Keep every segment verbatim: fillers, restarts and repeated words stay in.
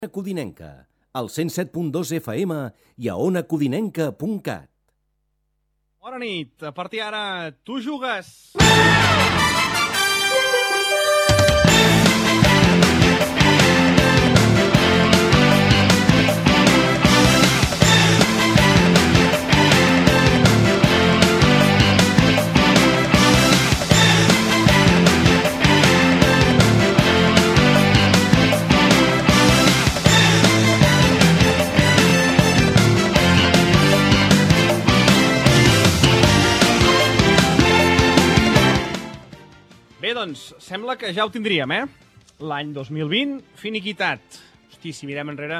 Codinenca, al cent set punt dos F M i a ona codinenca punt cat. Bona nit, a partir d'ara tu jugues! Bé, doncs, sembla que ja ho tindríem, eh? L'any dos mil vint, finiquitat. Hosti, si mirem enrere,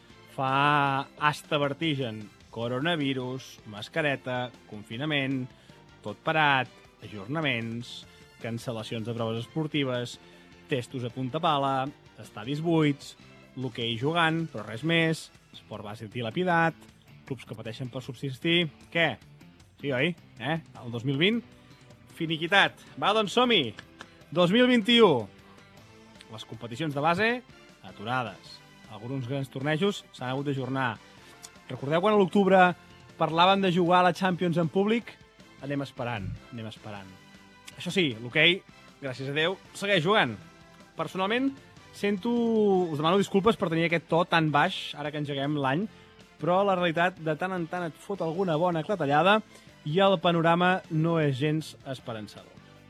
fa hasta vertigen. Coronavirus, mascareta, confinament, tot parat, ajornaments, cancel·lacions de proves esportives, testos a punta pala, estadis buits, l'hoquei jugant, però res més, esport bàsic dilapidat, clubs que pateixen per subsistir... Què? Sí, oi? Eh? El dos mil vint, finiquitat. Va, doncs som-hi! dos mil vint-i-u. Les competicions de base, aturades. Alguns grans tornejos s'han hagut d'ajornar. Recordeu quan a l'octubre parlàvem de jugar a la Champions en públic? Anem esperant, anem esperant. Això sí, l'hoquei, gràcies a Déu, segueix jugant. Personalment, sento... Us demano disculpes per tenir aquest to tan baix, ara que engeguem l'any, però la realitat de tant en tant et fot alguna bona clatellada i el panorama no és gens esperançador.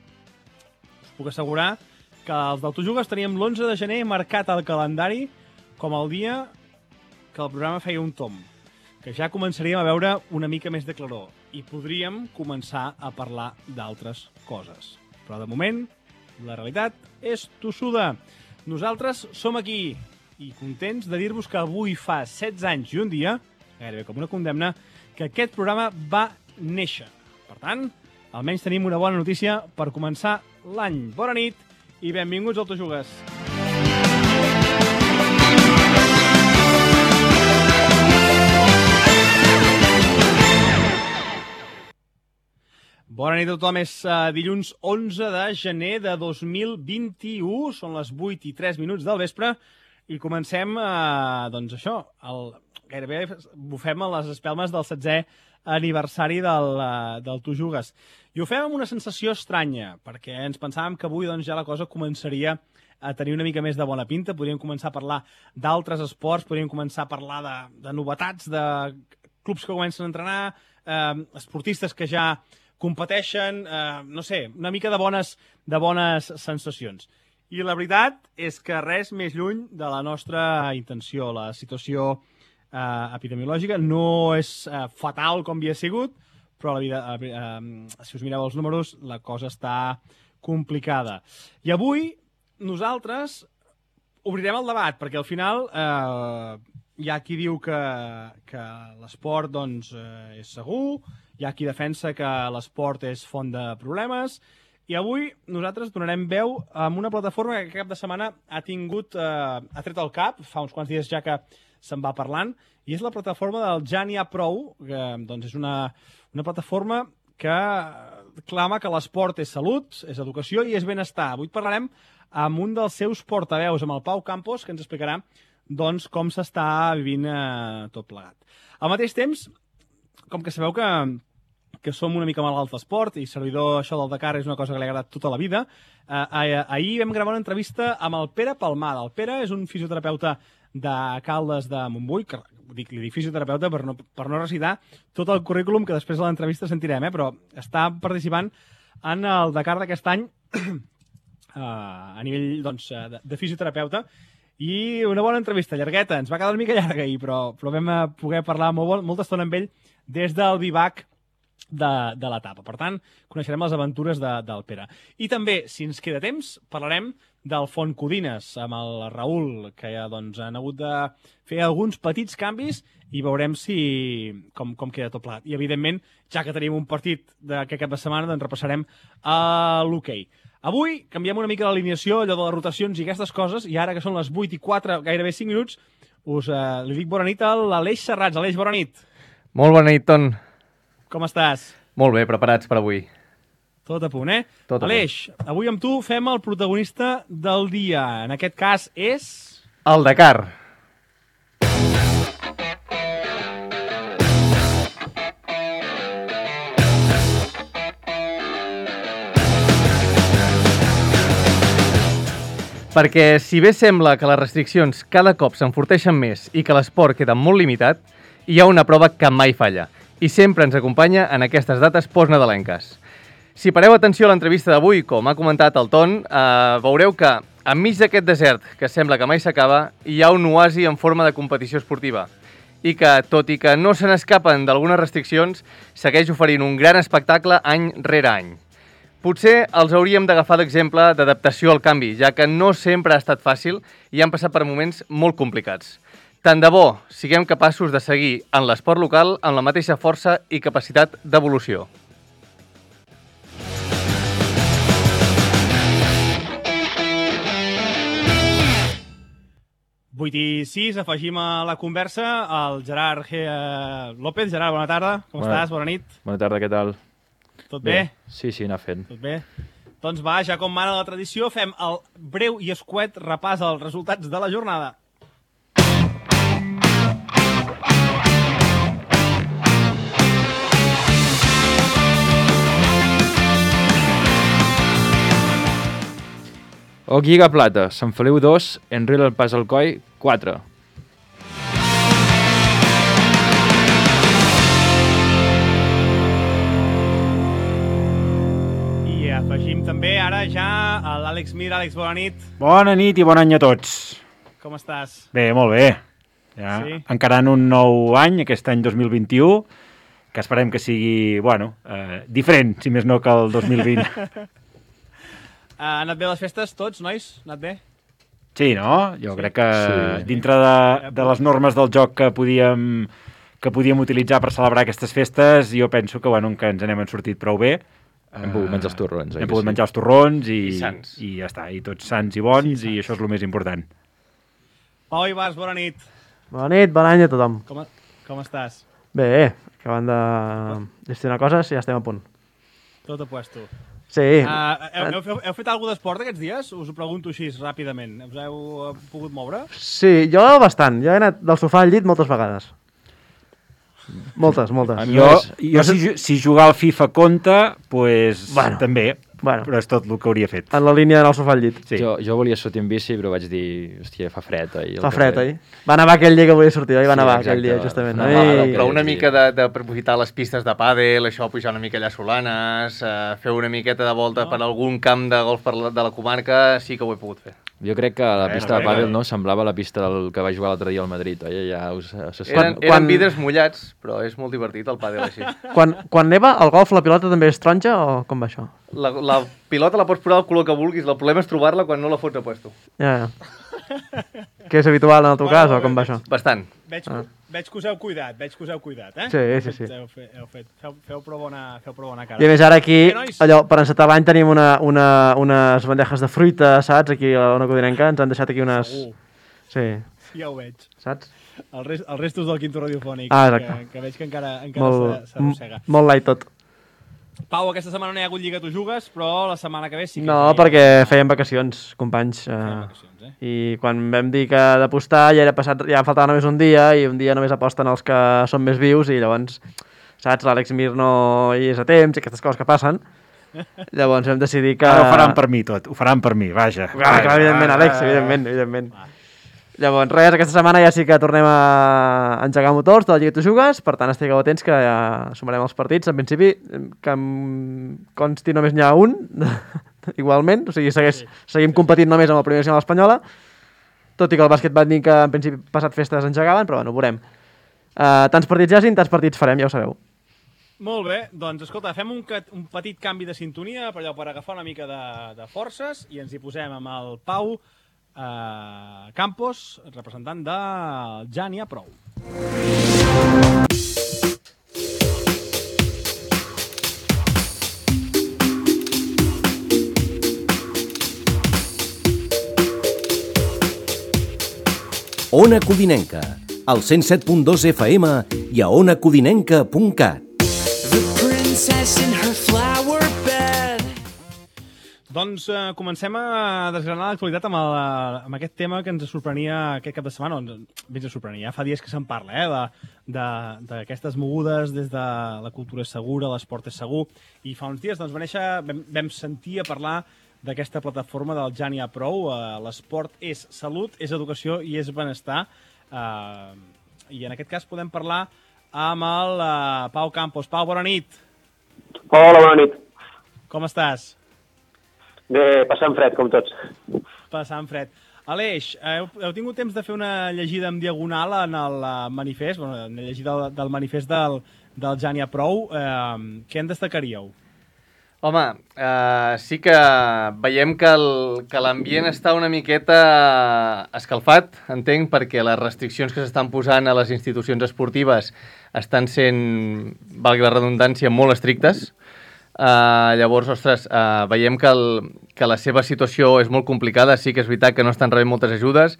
Puc assegurar que els d'Autojugues teníem l'onze de gener marcat al calendari com el dia que el programa feia un tomb, que ja començaríem a veure una mica més de claror i podríem començar a parlar d'altres coses. Però de moment, la realitat és tossuda. Nosaltres som aquí i contents de dir-vos que avui fa setze anys i un dia, gairebé com una condemna, que aquest programa va néixer. Per tant, almenys tenim una bona notícia per començar l'any. Bona nit i benvinguts al Autojugues. Bona nit a tothom. És uh, dilluns onze de gener de dos mil vint-i-u. Són les vuit i tres minuts del vespre i comencem, uh, doncs això, el, gairebé bufem a les espelmes del setzè aniversari del, uh, del Tu Jugues. I ho fem amb una sensació estranya, perquè ens pensàvem que avui doncs, ja la cosa començaria a tenir una mica més de bona pinta. Podríem començar a parlar d'altres esports, podríem començar a parlar de, de novetats, de clubs que comencen a entrenar, eh, esportistes que ja competeixen, eh, no sé, una mica de bones, de bones sensacions. I la veritat és que res més lluny de la nostra intenció. La situació eh, epidemiològica no és eh, fatal com havia sigut, però la vida, eh, eh, si us mireu els números, la cosa està complicada. I avui nosaltres obrirem el debat, perquè al final eh, hi ha qui diu que, que l'esport doncs, eh, és segur, hi ha qui defensa que l'esport és font de problemes, i avui nosaltres donarem veu amb una plataforma que cap de setmana ha tingut, eh, ha tret el cap, fa uns quants dies ja que se'n va parlant, i és la plataforma del Ja n'hi ha prou, que doncs, és una, una plataforma que clama que l'esport és salut, és educació i és benestar. Avui parlarem amb un dels seus portaveus, amb el Pau Campos, que ens explicarà doncs, com s'està vivint eh, tot plegat. Al mateix temps, com que sabeu que que som una mica malalt d'esport i servidor això del Dakar és una cosa que li ha agradat tota la vida, eh, eh, ahir vam gravar una entrevista amb el Pere Palmada. El Pere és un fisioterapeuta de Caldes de Montbui, que dic, li dic fisioterapeuta per no, per no recitar tot el currículum que després de l'entrevista sentirem, eh, però està participant en el Dakar d'aquest any eh, a nivell doncs, de, de fisioterapeuta, i una bona entrevista, llargueta, ens va quedar una mica llarga ahir, però, però vam poder parlar molt, molta estona amb ell des del Vivac de, de l'etapa. Per tant, coneixerem les aventures de, del Pere. I també, si ens queda temps, parlarem del Font Codines amb el Raül, que ja doncs, han hagut de fer alguns petits canvis i veurem si com, com queda tot plegat. I, evidentment, ja que tenim un partit d'aquest cap de setmana, doncs repassarem a l'hoquei. Avui canviem una mica l'alineació, allò de les rotacions i aquestes coses, i ara que són les vuit i quatre, gairebé cinc minuts, us eh, li dic bona nit a l'Aleix Serrats. Aleix, bona nit. Molt bona nit, Ton. Com estàs? Molt bé, preparats per avui. Tot a punt, eh? Tot a Aleix, punt. Avui amb tu fem el protagonista del dia. En aquest cas és... El Dakar. Perquè si bé sembla que les restriccions cada cop s'enforteixen més i que l'esport queda molt limitat, hi ha una prova que mai falla i sempre ens acompanya en aquestes dates postnadalenques. Si pareu atenció a l'entrevista d'avui, com ha comentat el Ton, eh, veureu que enmig d'aquest desert, que sembla que mai s'acaba, hi ha un oasi en forma de competició esportiva i que, tot i que no se n'escapen d'algunes restriccions, segueix oferint un gran espectacle any rere any. Potser els hauríem d'agafar d'exemple d'adaptació al canvi, ja que no sempre ha estat fàcil i han passat per moments molt complicats. Tant de bo siguem capaços de seguir en l'esport local amb la mateixa força i capacitat d'evolució. vuit i sis, afegim a la conversa el Gerard G. López. Gerard, bona tarda. Com bona, estàs? Bona nit. Bona tarda, què tal? Tot bé? bé? Sí, sí, anar fent. Tot bé? Doncs va, ja com mana la tradició, fem el breu i escuet repàs als resultats de la jornada. O Lliga Plata, Sant Feliu dos, Enrere el Pas al Coi, quatre. I afegim també ara ja a l'Àlex Mir. Àlex, bona nit. Bona nit i bon any a tots. Com estàs? Bé, molt bé. Ja, sí. Encarant un nou any, aquest any dos mil vint-i-u, que esperem que sigui, bueno, eh, diferent, si més no que el dos mil vint. Ha anat bé les festes, tots, nois? Ha anat bé? Sí, no? Jo sí. crec que sí. dintre de, de les normes del joc que podíem, que podíem utilitzar per celebrar aquestes festes, jo penso que, bueno, que ens n'hem sortit prou bé. Hem pogut menjar els torrons. Hem pogut sí. menjar els torrons i, I sants. I ja està, i tots sants i bons, sí, i això és el més important. Pau Ibars, bona nit. Bona nit, bon any a tothom. Com, com estàs? Bé, acabant de gestionar coses i ja estem a punt. Tot a puesto. Sí. Uh, heu, heu, heu fet alguna d'esport aquests dies? Us ho pregunto així ràpidament. Us heu pogut moure? Sí, jo bastant. Jo he anat del sofà al llit moltes vegades. Moltes, moltes. Jo, jo no sé... si, si jugar al FIFA compta, pues, bueno, també, bueno, però és tot el que hauria fet. En la línia d'anar al sofà al llit. Sí. Jo, jo volia sortir en bici, però vaig dir, hòstia, fa fred. Ahir, fa fred, oi? Va nevar aquell dia que volia sortir, oi? Va nevar sí, aquell dia, justament. No, no, però una mica de, de aprofitar les pistes de pàdel, això, pujar una mica allà a Solanes, uh, fer una miqueta de volta no. per algun camp de golf per la, de la comarca, sí que ho he pogut fer. Jo crec que la pista de pàdel no semblava la pista del que va jugar l'altre dia al Madrid, oi? Ja us, us eren, eren quan... vidres mullats, però és molt divertit el pàdel així. Quan, quan neva, el golf, la pilota també és taronja o com va això? La, la pilota la pots posar del color que vulguis, el problema és trobar-la quan no la fots a puesto. Ja, ja. Que és habitual en el teu bueno, cas o com va això? Bastant. Veig, ah. veig que us heu cuidat, veig que us heu cuidat, eh? Sí, sí, sí. Heu fet, heu fet, feu, feu, prou bona, feu prou bona cara. I a més ara aquí, eh, allò, per encetar l'any tenim una, una, unes bandejes de fruita, saps? Aquí a una codinenca ens han deixat aquí unes... Segur. Sí. Ja ho veig. Saps? El rest, els restos del quinto radiofònic, ah, que, que veig que encara, encara s'arrossega. Molt light tot. Pau, aquesta setmana no hi ha hagut Lliga, tu jugues, però la setmana que ve sí que... No, hi... perquè fèiem vacacions, companys. Eh, vacacions, eh? I quan vam dir que d'apostar ja era passat, ja faltava només un dia, i un dia només aposten els que són més vius, i llavors, saps, l'Àlex Mir no hi és a temps, i aquestes coses que passen. Llavors vam decidir que... Ara ho faran per mi tot, ho faran per mi, vaja. Clar, clar, evidentment, Àlex, evidentment, evidentment. Va. Llavors, res, aquesta setmana ja sí que tornem a engegar motors de la Lliga Tu Jugues, per tant estigueu atents que ja sumarem els partits. En principi, que em consti només n'hi ha un, igualment, o sigui, segueix, sí, seguim sí. competint només amb la Primera Nacional Espanyola, tot i que el bàsquet van dir que en principi passat festes engegaven, però bueno, ho veurem. Uh, tants partits hi hagin, tants partits farem, ja ho sabeu. Molt bé, doncs escolta, fem un, un petit canvi de sintonia per, allò, per agafar una mica de, de forces i ens hi posem amb el Pau Uh, Campos, representant de Ja n'hi ha prou. Ona Codinenca, al cent set punt dos F M i a ona codinenca punt cat. The princess in her flower bed. Doncs eh, comencem a desgranar l'actualitat amb, el, amb aquest tema que ens sorprenia aquest cap de setmana. Ens sorprenia, fa dies que se'n parla, eh, d'aquestes mogudes des de la cultura és segura, l'esport és segur. I fa uns dies doncs, va néixer, vam, vam sentir a parlar d'aquesta plataforma del Ja n'hi ha prou. Uh, L'esport és salut, és educació i és benestar. Uh, I en aquest cas podem parlar amb el uh, Pau Campos. Pau, bona nit. Hola, bona nit. Com estàs? Bé, passant fred, com tots. Passant fred. Aleix, heu, heu tingut temps de fer una llegida en diagonal en el uh, manifest, bueno, una llegida del, del manifest del, del Ja n'hi ha prou. Uh, què en destacaríeu? Home, uh, sí que veiem que el- que l'ambient està una miqueta escalfat, entenc, perquè les restriccions que s'estan posant a les institucions esportives estan sent, valgui la redundància, molt estrictes. Uh, llavors, ostres, uh, veiem que, el, que la seva situació és molt complicada, sí que és veritat que no estan rebent moltes ajudes,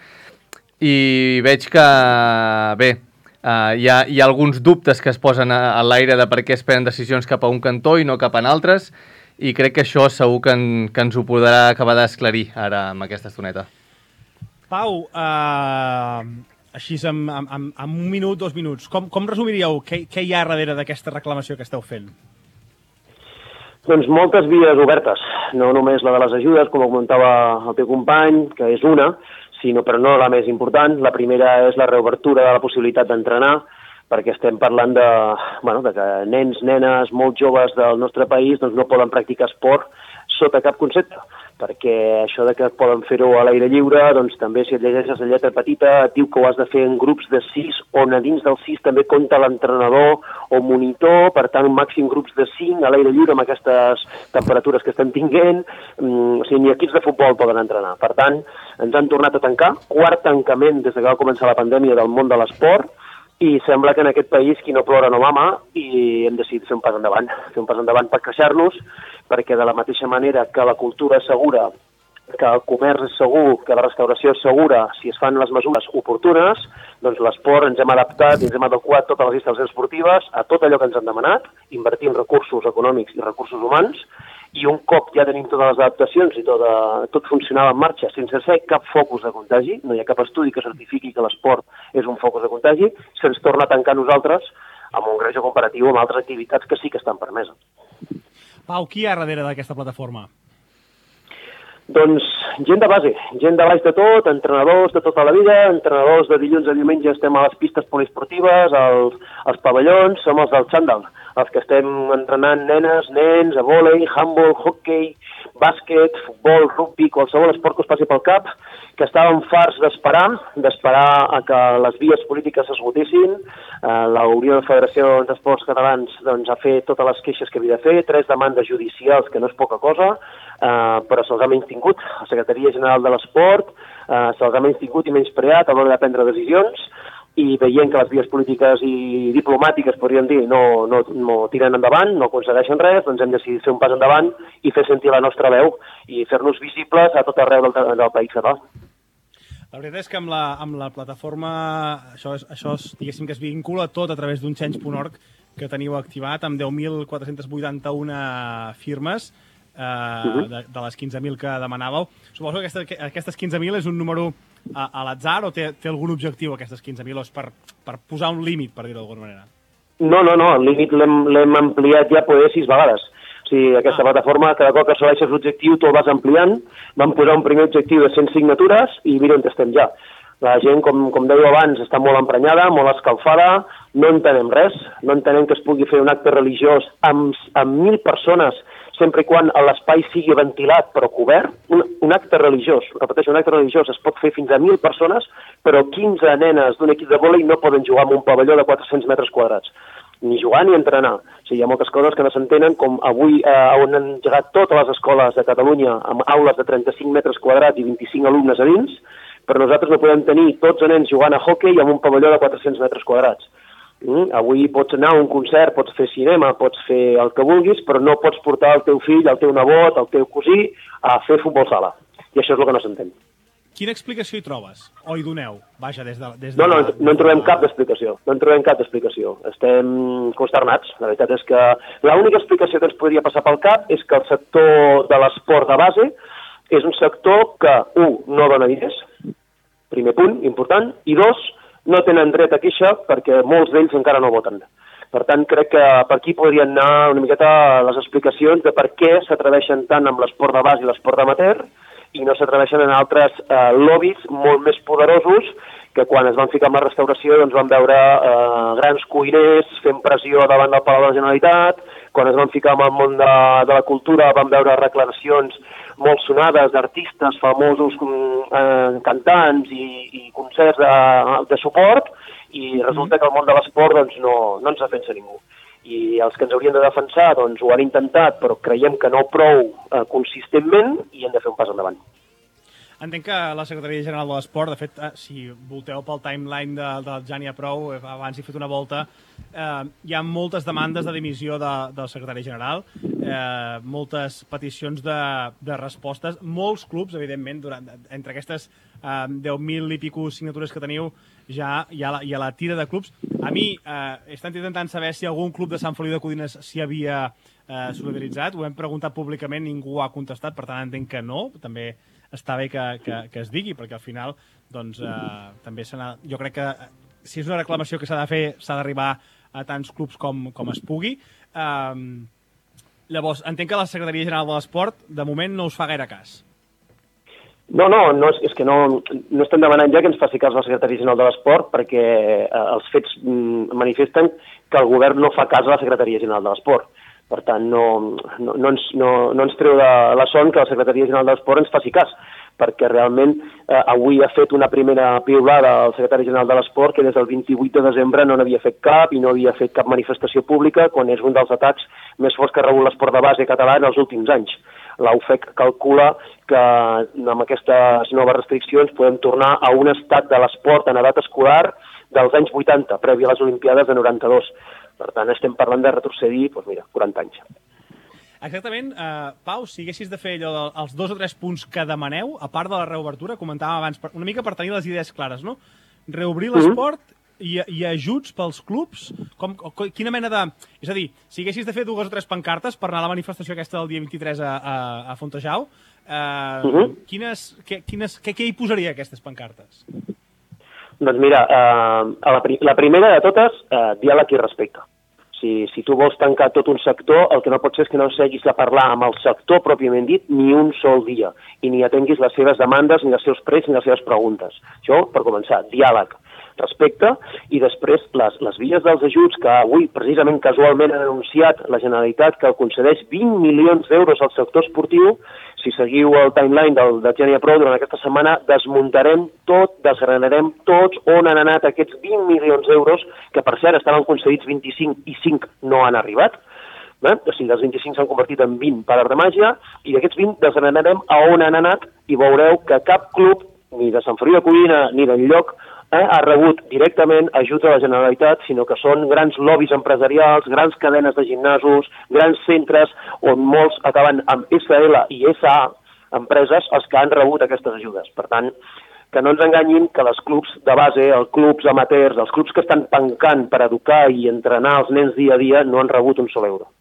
i veig que, bé, uh, hi, ha, hi ha alguns dubtes que es posen a, a l'aire de per què es prenen decisions cap a un cantó i no cap en altres, i crec que això segur que, en, que ens ho podrà acabar d'esclarir ara amb aquesta estoneta. Pau, uh, així en, en, en un minut, dos minuts, com, com resumiríeu què, què hi ha darrere d'aquesta reclamació que esteu fent? Doncs moltes vies obertes, no només la de les ajudes, com comentava el teu company, que és una, sinó, però no la més important. La primera és la reobertura de la possibilitat d'entrenar, perquè estem parlant de, bueno, de que nens, nenes, molt joves del nostre país doncs no poden practicar esport sota cap concepte, perquè això de que poden fer-ho a l'aire lliure, doncs també si et llegeixes la lletra petita et diu que ho has de fer en grups de sis, on a dins dels sis també compta l'entrenador o monitor, per tant màxim grups de cinc a l'aire lliure amb aquestes temperatures que estem tinguent, mm, o sigui, ni equips de futbol poden entrenar. Per tant, ens han tornat a tancar, quart tancament des que va començar la pandèmia del món de l'esport, i sembla que en aquest país qui no plora no mama, i hem decidit fer un pas endavant, fer un pas endavant per queixar-nos, perquè de la mateixa manera que la cultura és segura, que el comerç és segur, que la restauració és segura, si es fan les mesures oportunes, doncs l'esport ens hem adaptat i ens hem adequat totes les instal·lacions esportives a tot allò que ens han demanat, invertint recursos econòmics i recursos humans, i un cop ja tenim totes les adaptacions i tot, uh, tot funcionava en marxa sense ser cap focus de contagi, no hi ha cap estudi que certifiqui que l'esport és un focus de contagi, se'ns torna a tancar nosaltres amb un greuge comparatiu amb altres activitats que sí que estan permeses. Pau, qui hi ha darrere d'aquesta plataforma? Doncs gent de base, gent de baix de tot, entrenadors de tota la vida, entrenadors de dilluns a diumenge estem a les pistes poliesportives, als, als pavellons, som els del xandall, els que estem entrenant nenes, nens, a vòlei, handball, hockey, bàsquet, futbol, rugby, qualsevol esport que us passi pel cap, que estàvem farts d'esperar, d'esperar a que les vies polítiques s'esgotissin. Eh, la Unió de Federacions d'Esports Catalans doncs, ha fet totes les queixes que havia de fer, tres demandes judicials, que no és poca cosa, eh, però se'ls ha menystingut. La Secretaria General de l'Esport eh, se'ls ha menystingut i menyspreat a l'hora de prendre decisions, i veient que les vies polítiques i diplomàtiques, podríem dir, no, no, no tiren endavant, no aconsegueixen res, doncs hem decidit fer un pas endavant i fer sentir la nostra veu i fer-nos visibles a tot arreu del, del país català. La veritat és que amb la, amb la plataforma, això, és, això és, diguéssim que es vincula tot a través d'un change punt org que teniu activat amb deu mil quatre-cents vuitanta-u firmes, eh, uh-huh. de, de les quinze mil que demanàveu. Suposo que aquesta, aquestes quinze mil és un número a, a l'atzar o té, té algun objectiu aquestes quinze mil o és per, per posar un límit, per dir-ho d'alguna manera? No, no, no, el límit l'hem ampliat ja poder sis vegades. O sigui, aquesta ah. plataforma, cada cop que assoleixes l'objectiu, tu el vas ampliant. Vam posar un primer objectiu de cent signatures i mira on estem ja. La gent, com, com dèieu abans, està molt emprenyada, molt escalfada, no entenem res, no entenem que es pugui fer un acte religiós amb, amb mil persones, sempre i quan l'espai sigui ventilat però cobert. Un, un acte religiós, repeteixo, un acte religiós es pot fer fins a mil persones, però quinze nenes d'un equip de vòlei no poden jugar en un pavelló de quatre-cents metres quadrats, ni jugar ni entrenar. O sigui, hi ha moltes coses que no s'entenen, com avui eh, on han engegat totes les escoles de Catalunya amb aules de trenta-cinc metres quadrats i vint-i-cinc alumnes a dins, però nosaltres no podem tenir tots els nens jugant a hoquei amb un pavelló de quatre-cents metres quadrats. Mm? Avui pots anar a un concert, pots fer cinema, pots fer el que vulguis, però no pots portar el teu fill, el teu nebot, el teu cosí a fer futbol sala. I això és el que no s'entén. Quina explicació hi trobes? O hi doneu? Vaja, des de... Des de no, no, la... no en trobem cap d'explicació. No en trobem cap d'explicació. Estem consternats. La veritat és que l'única explicació que ens podria passar pel cap és que el sector de l'esport de base és un sector que, un, no dona diners, primer punt, important, i dos, no tenen dret a queixa perquè molts d'ells encara no voten. Per tant, crec que per aquí podrien anar una miqueta les explicacions de per què s'atreveixen tant amb l'esport de base i l'esport amateur i no s'atreveixen en altres eh, lobbies molt més poderosos que quan es van ficar amb la restauració doncs van veure eh, grans cuiners fent pressió davant del Palau de la Generalitat, quan es van ficar amb el món de, de la cultura van veure declaracions molt sonades d'artistes famosos, eh, cantants i, i concerts de, de suport, i resulta que el món de l'esport doncs, no, no ens defensa ningú. I els que ens haurien de defensar doncs, ho han intentat, però creiem que no prou eh, consistentment i hem de fer un pas endavant. Entenc que la Secretaria General de l'Esport, de fet, si volteu pel timeline de, del Jani Aprou, abans he fet una volta, eh, hi ha moltes demandes de dimissió de, del secretari general, eh, moltes peticions de, de respostes, molts clubs, evidentment, durant, entre aquestes eh, deu mil i pico signatures que teniu, ja hi ha, la, hi ha la tira de clubs. A mi, eh, he estat intentant saber si algun club de Sant Feliu de Codines s'hi havia eh, solidaritzat, ho hem preguntat públicament, ningú ha contestat, per tant entenc que no, també està bé que, que, que es digui, perquè al final doncs, eh, també se n'ha... Jo crec que si és una reclamació que s'ha de fer, s'ha d'arribar a tants clubs com, com es pugui. Eh, llavors, entenc que la Secretaria General de l'Esport de moment no us fa gaire cas. No, no, no és, és que no, no estem demanant ja que ens faci cas la Secretaria General de l'Esport perquè eh, els fets mm, manifesten que el govern no fa cas a la Secretaria General de l'Esport. Per tant, no, no, no, ens, no, no ens treu de la son que la Secretaria General de l'Esport ens faci cas, perquè realment eh, avui ha fet una primera piulada al secretari general de l'Esport que des del vint-i-vuit de desembre no n'havia fet cap i no havia fet cap manifestació pública quan és un dels atacs més forts que ha rebut l'esport de base català en els últims anys. La U F E C calcula que amb aquestes noves restriccions podem tornar a un estat de l'esport en edat escolar dels anys vuitanta, previ a les Olimpiades de noranta-dos. Per tant, estem parlant de retrocedir, doncs mira, quaranta anys. Exactament. Uh, Pau, si haguessis de fer allò dels dos o tres punts que demaneu, a part de la reobertura, comentàvem abans, una mica per tenir les idees clares, no? Reobrir l'esport i, i ajuts pels clubs, com, quina mena de... És a dir, si haguessis de fer dues o tres pancartes per anar a la manifestació aquesta del dia vint-i-tres a, a, a Fontejau, uh, uh -huh. quines, què, quines, què, què hi posaria aquestes pancartes? Doncs mira, eh, la, pri la primera de totes, eh, diàleg i respecte. Si, si tu vols tancar tot un sector, el que no pot ser és que no seguis a parlar amb el sector pròpiament dit ni un sol dia i ni atenguis les seves demandes, ni els seus precs, ni les seves preguntes. Això, per començar, diàleg, respecte, i després les, les vies dels ajuts que avui, precisament casualment, ha anunciat la Generalitat que concedeix vint milions d'euros al sector esportiu. Si seguiu el timeline del, del Geni Pro, durant aquesta setmana desmuntarem tot, desgranarem tots on han anat aquests vint milions d'euros, que per cert estaven concedits vint-i-cinc i cinc no han arribat. Eh? O sigui, dels vint-i-cinc s'han convertit en vint per art de màgia, i d'aquests vint desgranarem a on han anat i veureu que cap club, ni de Sant Feliu de Codines ni d'enlloc, eh, ha rebut directament ajut a la Generalitat, sinó que són grans lobbies empresarials, grans cadenes de gimnasos, grans centres, on molts acaben amb S L i S A empreses els que han rebut aquestes ajudes. Per tant, que no ens enganyin que els clubs de base, els clubs amateurs, els clubs que estan pencant per educar i entrenar els nens dia a dia, no han rebut un sol euro.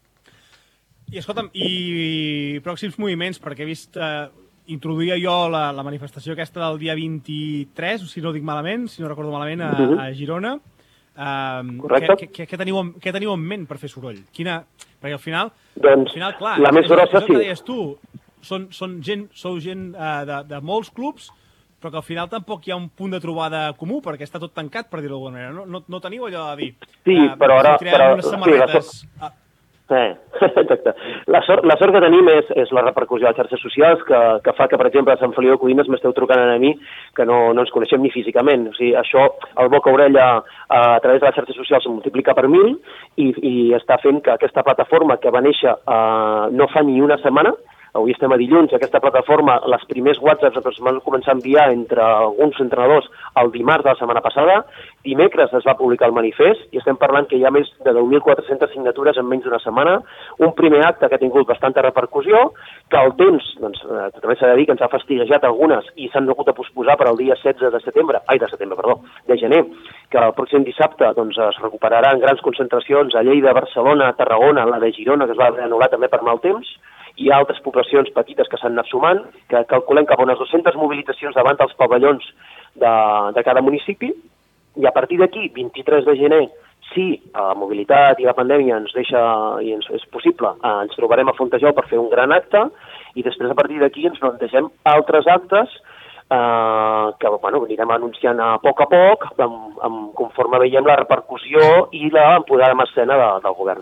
I escolta'm, i pròxims moviments, perquè he vist... Eh... introduïa jo la, la manifestació aquesta del dia vint-i-tres, si no dic malament, si no recordo malament, a, uh-huh. a Girona. Uh, Correcte. Què, què, què, teniu, què teniu en ment per fer soroll? Quina... Perquè al final, doncs, al final clar, la més grossa, és el que sí. deies tu, són, són gent, sou gent uh, de, de molts clubs, però que al final tampoc hi ha un punt de trobada comú, perquè està tot tancat, per dir-ho d'alguna manera. No, no, no teniu allò de dir... Sí, uh, però ara... Si però, unes samarretes... Sí, Eh, exacte. La sort, la sort que tenim és, és la repercussió a les xarxes socials que, que fa que, per exemple, a Sant Feliu de Codines m'esteu trucant a mi que no, no ens coneixem ni físicament. O sigui, això, el boca-orella a, a través de les xarxes socials es multiplica per mil i, i està fent que aquesta plataforma que va néixer eh, no fa ni una setmana, avui estem a dilluns, aquesta plataforma, les primers whatsapps es van començar a enviar entre alguns entrenadors el dimarts de la setmana passada, dimecres es va publicar el manifest i estem parlant que hi ha més de deu mil quatre-centes signatures en menys d'una setmana, un primer acte que ha tingut bastanta repercussió, que el temps, doncs, eh, també s'ha de dir que ens ha fastiguejat algunes i s'han hagut de posposar per al dia setze de setembre, ai, de setembre, perdó, de gener, que el pròxim dissabte doncs, es recuperaran grans concentracions a Lleida, Barcelona, Tarragona, la de Girona, que es va anul·lar també per mal temps. Hi ha altres poblacions petites que s'han anat sumant, que calculem cap a unes dues-centes mobilitzacions davant dels pavellons de, de cada municipi, i a partir d'aquí, vint-i-tres de gener, si la mobilitat i la pandèmia ens deixa i ens és possible, eh, ens trobarem a Fontejau per fer un gran acte i després a partir d'aquí ens plantegem altres actes eh, que bueno, anirem anunciant a poc a poc amb, amb, conforme veiem la repercussió i l'empoderada en escena de, del govern.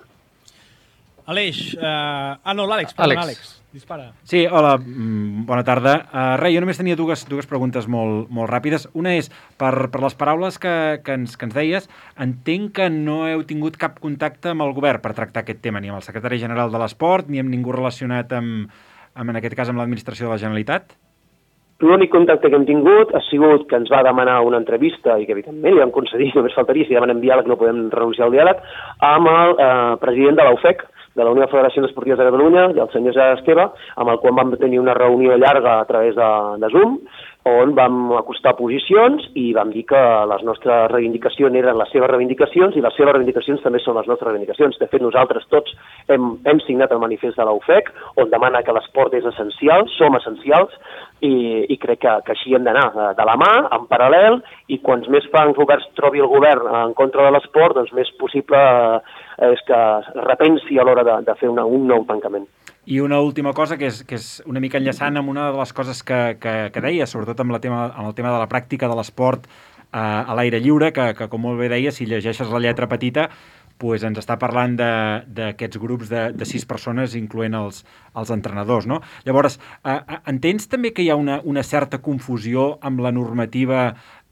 Aleix, uh, ah no, l'Àlex, perdona, Àlex. Àlex, dispara. Sí, hola, bona tarda. Uh, Res, jo només tenia dues, dues preguntes molt, molt ràpides. Una és, per, per les paraules que, que, ens, que ens deies, entenc que no heu tingut cap contacte amb el govern per tractar aquest tema, ni amb el secretari general de l'Esport, ni amb ningú relacionat amb, amb en aquest cas, amb l'administració de la Generalitat? L'únic contacte que hem tingut ha sigut que ens va demanar una entrevista i que, evidentment, li vam concedir, només faltaria, si demanem diàleg no podem renunciar al diàleg, amb el eh, president de l'A U F E C, de la Unió de Federacions Esportives de Catalunya, i el senyor Gerard Esteve, amb el qual vam tenir una reunió llarga a través de, de Zoom, on vam acostar posicions i vam dir que les nostres reivindicacions eren les seves reivindicacions i les seves reivindicacions també són les nostres reivindicacions. De fet, nosaltres tots hem, hem signat el manifest de l'A U F E C, on demana que l'esport és essencial, som essencials, i, i crec que, que així hem d'anar de, de la mà, en paral·lel, i quants més fangs oberts trobi el govern en contra de l'esport, doncs més possible eh, és que repensi a l'hora de, de fer una, un nou tancament. I una última cosa, que és, que és una mica enllaçant amb una de les coses que, que, que deia, sobretot amb, la tema, amb el tema de la pràctica de l'esport eh, a l'aire lliure, que, que com molt bé deia, si llegeixes la lletra petita, pues ens està parlant d'aquests grups de, de sis persones, incloent els, els entrenadors, no? Llavors, eh, entens també que hi ha una, una certa confusió amb la normativa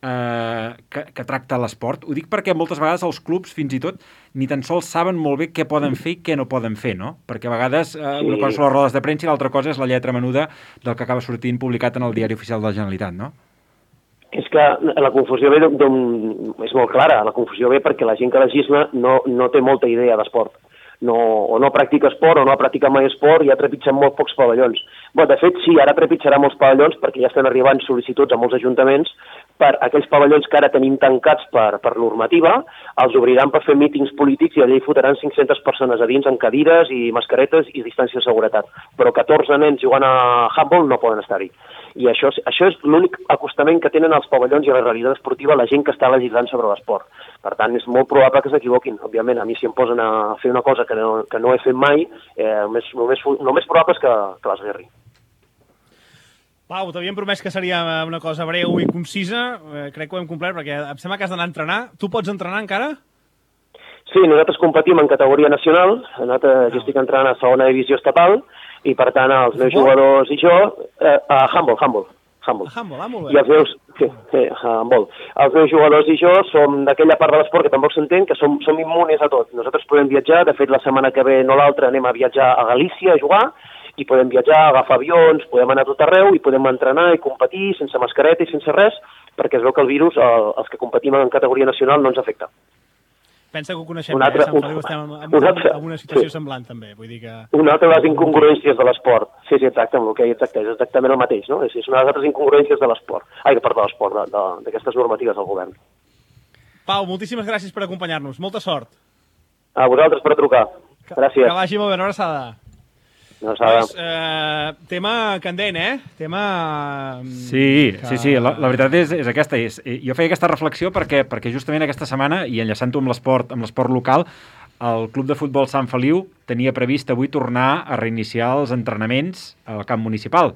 eh, que, que tracta l'esport? Ho dic perquè moltes vegades els clubs, fins i tot, ni tan sols saben molt bé què poden fer i què no poden fer, no? Perquè a vegades eh, una cosa són les rodes de premsa i l'altra cosa és la lletra menuda del que acaba sortint publicat en el Diari Oficial de la Generalitat, no? És que la confusió ve d'un... és molt clara, la confusió ve perquè la gent que legisla no, no té molta idea d'esport. No, o no practica esport o no practica mai esport i ja trepitgen molt pocs pavellons. Bé, de fet, sí, ara trepitjarà molts pavellons perquè ja estan arribant sol·licituds a molts ajuntaments per aquells pavellons que ara tenim tancats per, per normativa, els obriran per fer mítings polítics i allà hi fotran cinc-centes persones a dins amb cadires i mascaretes i distància de seguretat. Però catorze nens jugant a handball no poden estar-hi. I això, això és l'únic acostament que tenen els pavellons i a la realitat esportiva la gent que està legislant sobre l'esport. Per tant, és molt probable que s'equivoquin. Òbviament, a mi si em posen a fer una cosa que no, que no he fet mai, eh, el, més, el, més, el més probable és que, que l'esguerri. Pau, t'havíem promès que seria una cosa breu i concisa. Eh, crec que ho hem complert perquè em sembla que has d'anar a entrenar. Tu pots entrenar encara? Sí, nosaltres competim en categoria nacional. Nosaltres, jo estic entrenant a segona divisió estatal i, per tant, els meus jugadors i jo... Eh, a handball, handball. Handball. A handball, ah, molt bé. I els meus... Sí, sí, handball. Els meus jugadors i jo som d'aquella part de l'esport que tampoc s'entén, que som, som immunes a tot. Nosaltres podem viatjar, de fet, la setmana que ve, no l'altra, anem a viatjar a Galícia a jugar, i podem viatjar, agafar avions, podem anar a tot arreu i podem entrenar i competir sense mascareta i sense res, perquè es veu que el virus, el, els que competim en categoria nacional, no ens afecta. Pensa que ho coneixem un altre, bé, a Sant Feliu estem en, en, un altre, en una situació sí. semblant també, vull dir que... Una altra de les incongruències de l'esport. Sí, sí, exacte, amb el que exacte, és exactament el mateix, no? És, és una de les altres incongruències de l'esport. Ai, perdó, de l'esport, d'aquestes normatives del govern. Pau, moltíssimes gràcies per acompanyar-nos. Molta sort. A vosaltres per trucar. Gràcies. Que vagi molt bé, una abraçada. No pues, eh, tema candent, eh? Tema... Sí, que... sí, sí, la, la veritat és, és aquesta. És, jo feia aquesta reflexió perquè, perquè justament aquesta setmana, i enllaçant-ho amb l'esport amb l'esport local, el Club de Futbol Sant Feliu tenia previst avui tornar a reiniciar els entrenaments al camp municipal.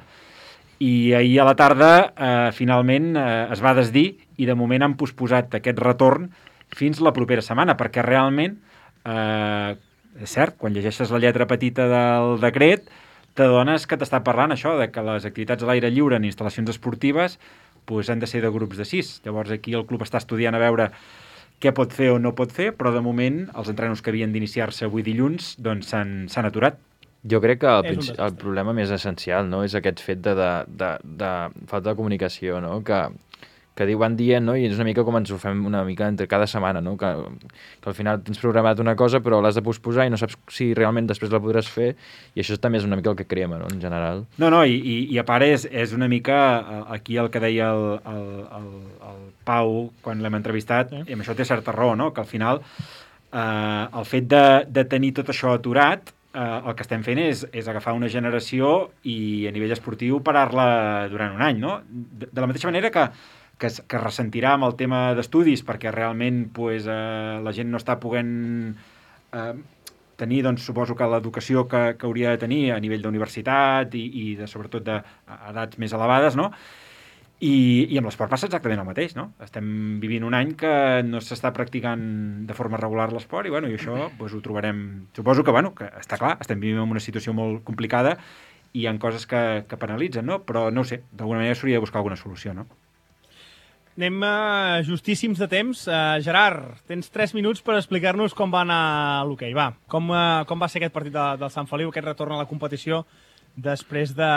I ahir a la tarda, eh, finalment, eh, es va desdir i de moment han posposat aquest retorn fins la propera setmana, perquè realment... Eh, és cert, quan llegeixes la lletra petita del decret, t'adones que t'està parlant això, de que les activitats a l'aire lliure en instal·lacions esportives pues, han de ser de grups de sis. Llavors aquí el club està estudiant a veure què pot fer o no pot fer, però de moment els entrenos que havien d'iniciar-se avui dilluns doncs s'han aturat. Jo crec que el, el problema més essencial, no, és aquest fet de, de, de, de falta de comunicació, no? que que diuen dient, no? I és una mica com ens ho fem una mica entre cada setmana, no? que, que al final tens programat una cosa però l'has de posposar i no saps si realment després la podràs fer, i això també és una mica el que crema, no? En general. No, no, i, i, i a part és, és una mica aquí el que deia el, el, el, el Pau quan l'hem entrevistat, sí. I amb això té certa raó, no? Que al final eh, el fet de, de tenir tot això aturat, eh, el que estem fent és, és agafar una generació i a nivell esportiu parar-la durant un any, no? De, de la mateixa manera que que, es, que ressentirà amb el tema d'estudis perquè realment pues, eh, la gent no està podent eh, tenir, doncs, suposo que l'educació que, que hauria de tenir a nivell d'universitat i, i de, sobretot d'edats més elevades, no? I, i amb l'esport passa exactament el mateix, no? Estem vivint un any que no s'està practicant de forma regular l'esport i, bueno, i això pues, ho trobarem... Suposo que, bueno, que està clar, estem vivint en una situació molt complicada i hi ha coses que, que penalitzen, no? Però no ho sé, d'alguna manera s'hauria de buscar alguna solució, no? Anem uh, justíssims de temps. Uh, Gerard, tens tres minuts per explicar-nos com va anar l'hoquei. Va, com, uh, com va ser aquest partit de, del Sant Feliu, aquest retorn a la competició després de,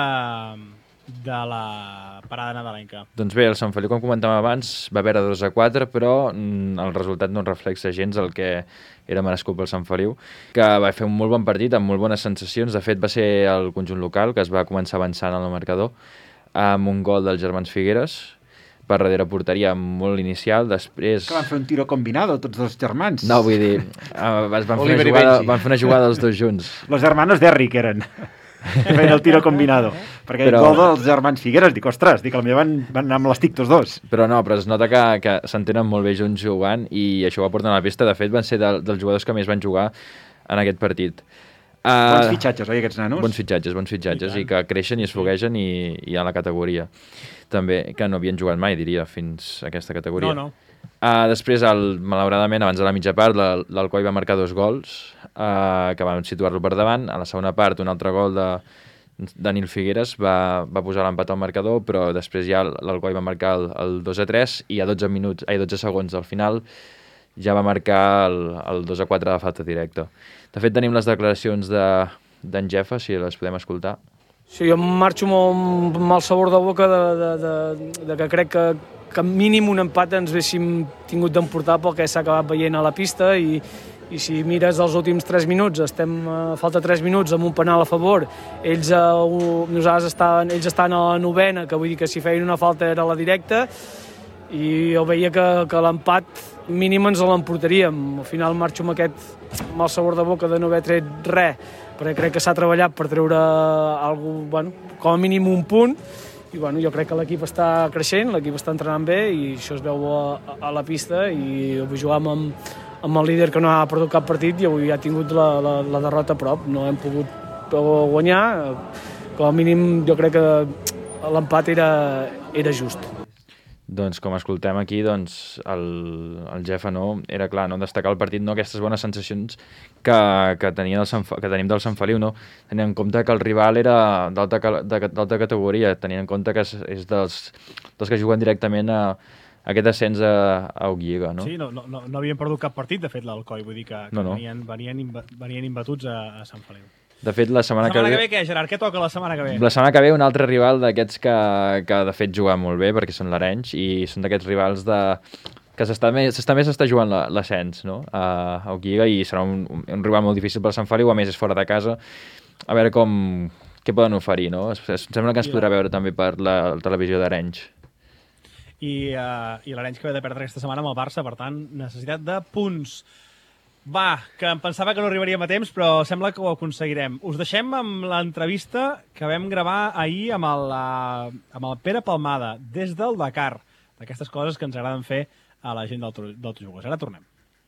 de la parada nadalenca? Doncs bé, el Sant Feliu, com comentàvem abans, va perdre dos a quatre, però mm, el resultat no reflexa gens el que era merescut pel Sant Feliu, que va fer un molt bon partit, amb molt bones sensacions. De fet, va ser el conjunt local que es va començar avançant en el marcador amb un gol dels germans Figueres, per darrere porteria molt inicial, després... Que van fer un tiro combinado, tots dos germans. No, vull dir, uh, van, fer una jugada, van fer una jugada els dos junts. Los hermanos d'Erric eren, que feien el tiro combinado. Perquè però... el gol dels germans Figueres, dic, ostres, dic, potser van, van anar amb l'estic tots dos. Però no, però es nota que, que s'entenen molt bé junts jugant i això ho va portar a la pista. De fet, van ser de, dels jugadors que més van jugar en aquest partit. Uh, bons fitxatges, oi, aquests nanos? Bons fitxatges, bons fitxatges, i, i que creixen i es foguegen i, i a la categoria. També, que no havien jugat mai, diria, fins a aquesta categoria. No, no. Uh, després, el, malauradament, abans de la mitja part, l'Alcoi va marcar dos gols, uh, que van situar-lo per davant. A la segona part, un altre gol de, de Nil Figueres va, va posar l'empat al marcador, però després ja l'Alcoi va marcar el, el dos a tres i a dotze minuts, ai, dotze segons al final ja va marcar el, el dos a quatre de falta directa. De fet, tenim les declaracions d'en de, Jefa, si les podem escoltar. Sí, jo marxo amb un mal sabor de boca de, de, de, de que crec que, que mínim un empat ens haguéssim tingut d'emportar pel que s'ha acabat veient a la pista i, i si mires els últims tres minuts, estem a falta tres minuts amb un penal a favor, ells, a, nosaltres estaven, ells estan a la novena, que vull dir que si feien una falta era la directa, i jo veia que, que l'empat mínim ens l'emportaríem. Al final marxo amb aquest mal sabor de boca de no haver tret res, perquè crec que s'ha treballat per treure algú, bueno, com a mínim un punt, i bueno, jo crec que l'equip està creixent, l'equip està entrenant bé i això es veu a, a la pista i avui jugàvem amb, amb el líder que no ha perdut cap partit i avui ha tingut la, la, la derrota a prop, no hem pogut guanyar, com a mínim jo crec que l'empat era, era just. Doncs com escoltem aquí, doncs el, el Jefa, no, era clar, no, destacar el partit, no, aquestes bones sensacions que, que, tenia el Sant, que tenim del Sant Feliu, no, tenint en compte que el rival era d'alta categoria, tenint en compte que és, és dels, dels que juguen directament a, a aquest ascens a, a Lliga, no? Sí, no, no, no havien perdut cap partit, de fet, l'Alcoi, vull dir que, que no, no. Venien, venien, imba, venien imbatuts a, a Sant Feliu. De fet, la setmana, la setmana que, que ve... que ve, què, Gerard? Què toca la setmana que ve? La setmana que ve un altre rival d'aquests que, que de fet juga molt bé, perquè són l'Arenys, i són d'aquests rivals de... que s'està més, més està jugant l'ascens, no? A, a Lliga, i serà un, un rival molt difícil per Sant Feliu, a més és fora de casa. A veure com... què poden oferir, no? Em sembla que ens podrà veure també per la, la televisió d'Arenys. I, uh, i l'Arenys que ve de perdre aquesta setmana amb el Barça, per tant, necessitat de punts. Va, que em pensava que no arribaríem a temps, però sembla que ho aconseguirem. Us deixem amb l'entrevista que vam gravar ahir amb el, uh, amb el Pere Palmada, des del Dakar, d'aquestes coses que ens agraden fer a la gent d'Autojugues. Ara tornem.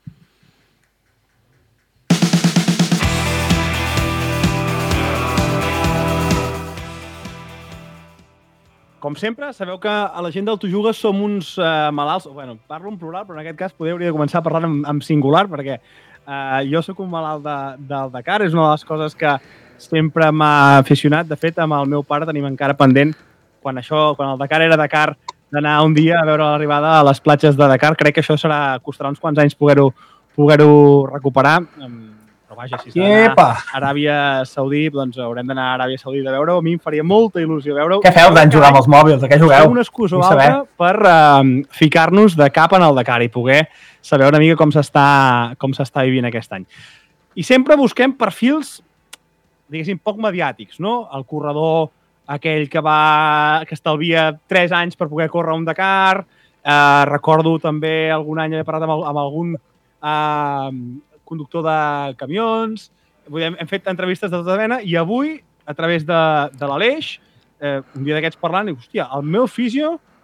Com sempre, sabeu que a la gent d'Autojugues som uns uh, malalts... Bueno, parlo en plural, però en aquest cas poder hauria de començar parlant en, en singular, perquè uh, jo sóc un malalt de, del Dakar, és una de les coses que sempre m'ha aficionat. De fet, amb el meu pare tenim encara pendent, quan, això, quan el Dakar era Dakar, d'anar un dia a veure l'arribada a les platges de Dakar. Crec que això serà costarà uns quants anys poder-ho poder recuperar. Però vaja, si s'ha d'anar a Aràbia Saudí, doncs haurem d'anar a Aràbia Saudí de veure-ho. A mi em faria molta il·lusió veure-ho. Què feu d'en jugar amb els mòbils? A què jugueu? Una excusa o altra per uh, ficar-nos de cap en el Dakar i poder saber una mica com s'està com s'està vivint aquest any. I sempre busquem perfils, diguéssim, poc mediàtics, no? El corredor aquell que va que estalvia tres anys per poder córrer un Dakar. Eh, recordo també algun any he parlat amb, amb algun eh, conductor de camions. Hem, hem fet entrevistes de tota mena i avui, a través de, de l'Aleix, eh, un dia d'aquests parlant, dic, hòstia, el meu fisio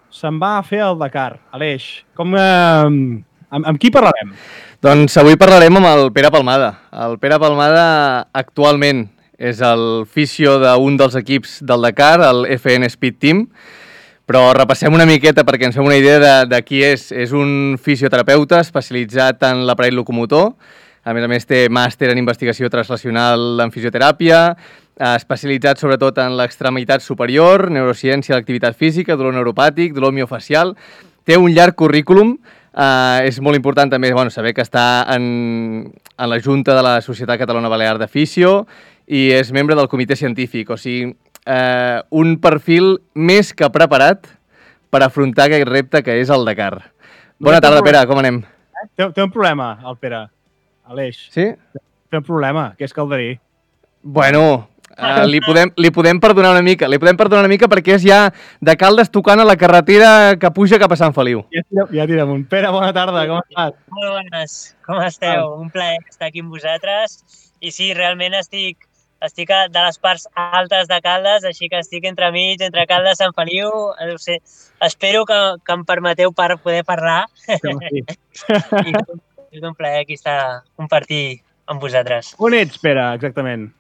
se'n va a fer el Dakar. Aleix, com, eh, amb, amb qui parlarem? Doncs avui parlarem amb el Pere Palmada. El Pere Palmada actualment és el fisio d'un dels equips del Dakar, el F N Speed Team, però repassem una miqueta perquè ens fem una idea de, de qui és. És un fisioterapeuta especialitzat en l'aparell locomotor, a més a més té màster en investigació translacional en fisioteràpia, especialitzat sobretot en l'extremitat superior, neurociència de l'activitat física, dolor neuropàtic, dolor miofacial. Té un llarg currículum, eh, és molt important també bueno, saber que està en, en la Junta de la Societat Catalana Balear de Fisio i és membre del comitè científic, o sigui, eh, un perfil més que preparat per afrontar aquest repte que és el Dakar. Bona tarda, Pere, com anem? Té, té un problema, el Pere. Aleix. Sí? Té un problema, que és calderí. Bueno... Uh, li, podem, li podem perdonar una mica, li podem perdonar una mica perquè és ja de Caldes tocant a la carretera que puja cap a Sant Feliu. Ja tirem, ja tirem un. Pere, bona tarda, com estàs? Molt bones, com esteu? Un plaer estar aquí amb vosaltres. I sí, realment estic, estic de les parts altes de Caldes, així que estic entre mig, entre Caldes i Sant Feliu. No sé, espero que, que em permeteu per poder parlar. Sí. I és un plaer aquí estar compartir amb vosaltres. On ets, Pere, exactament?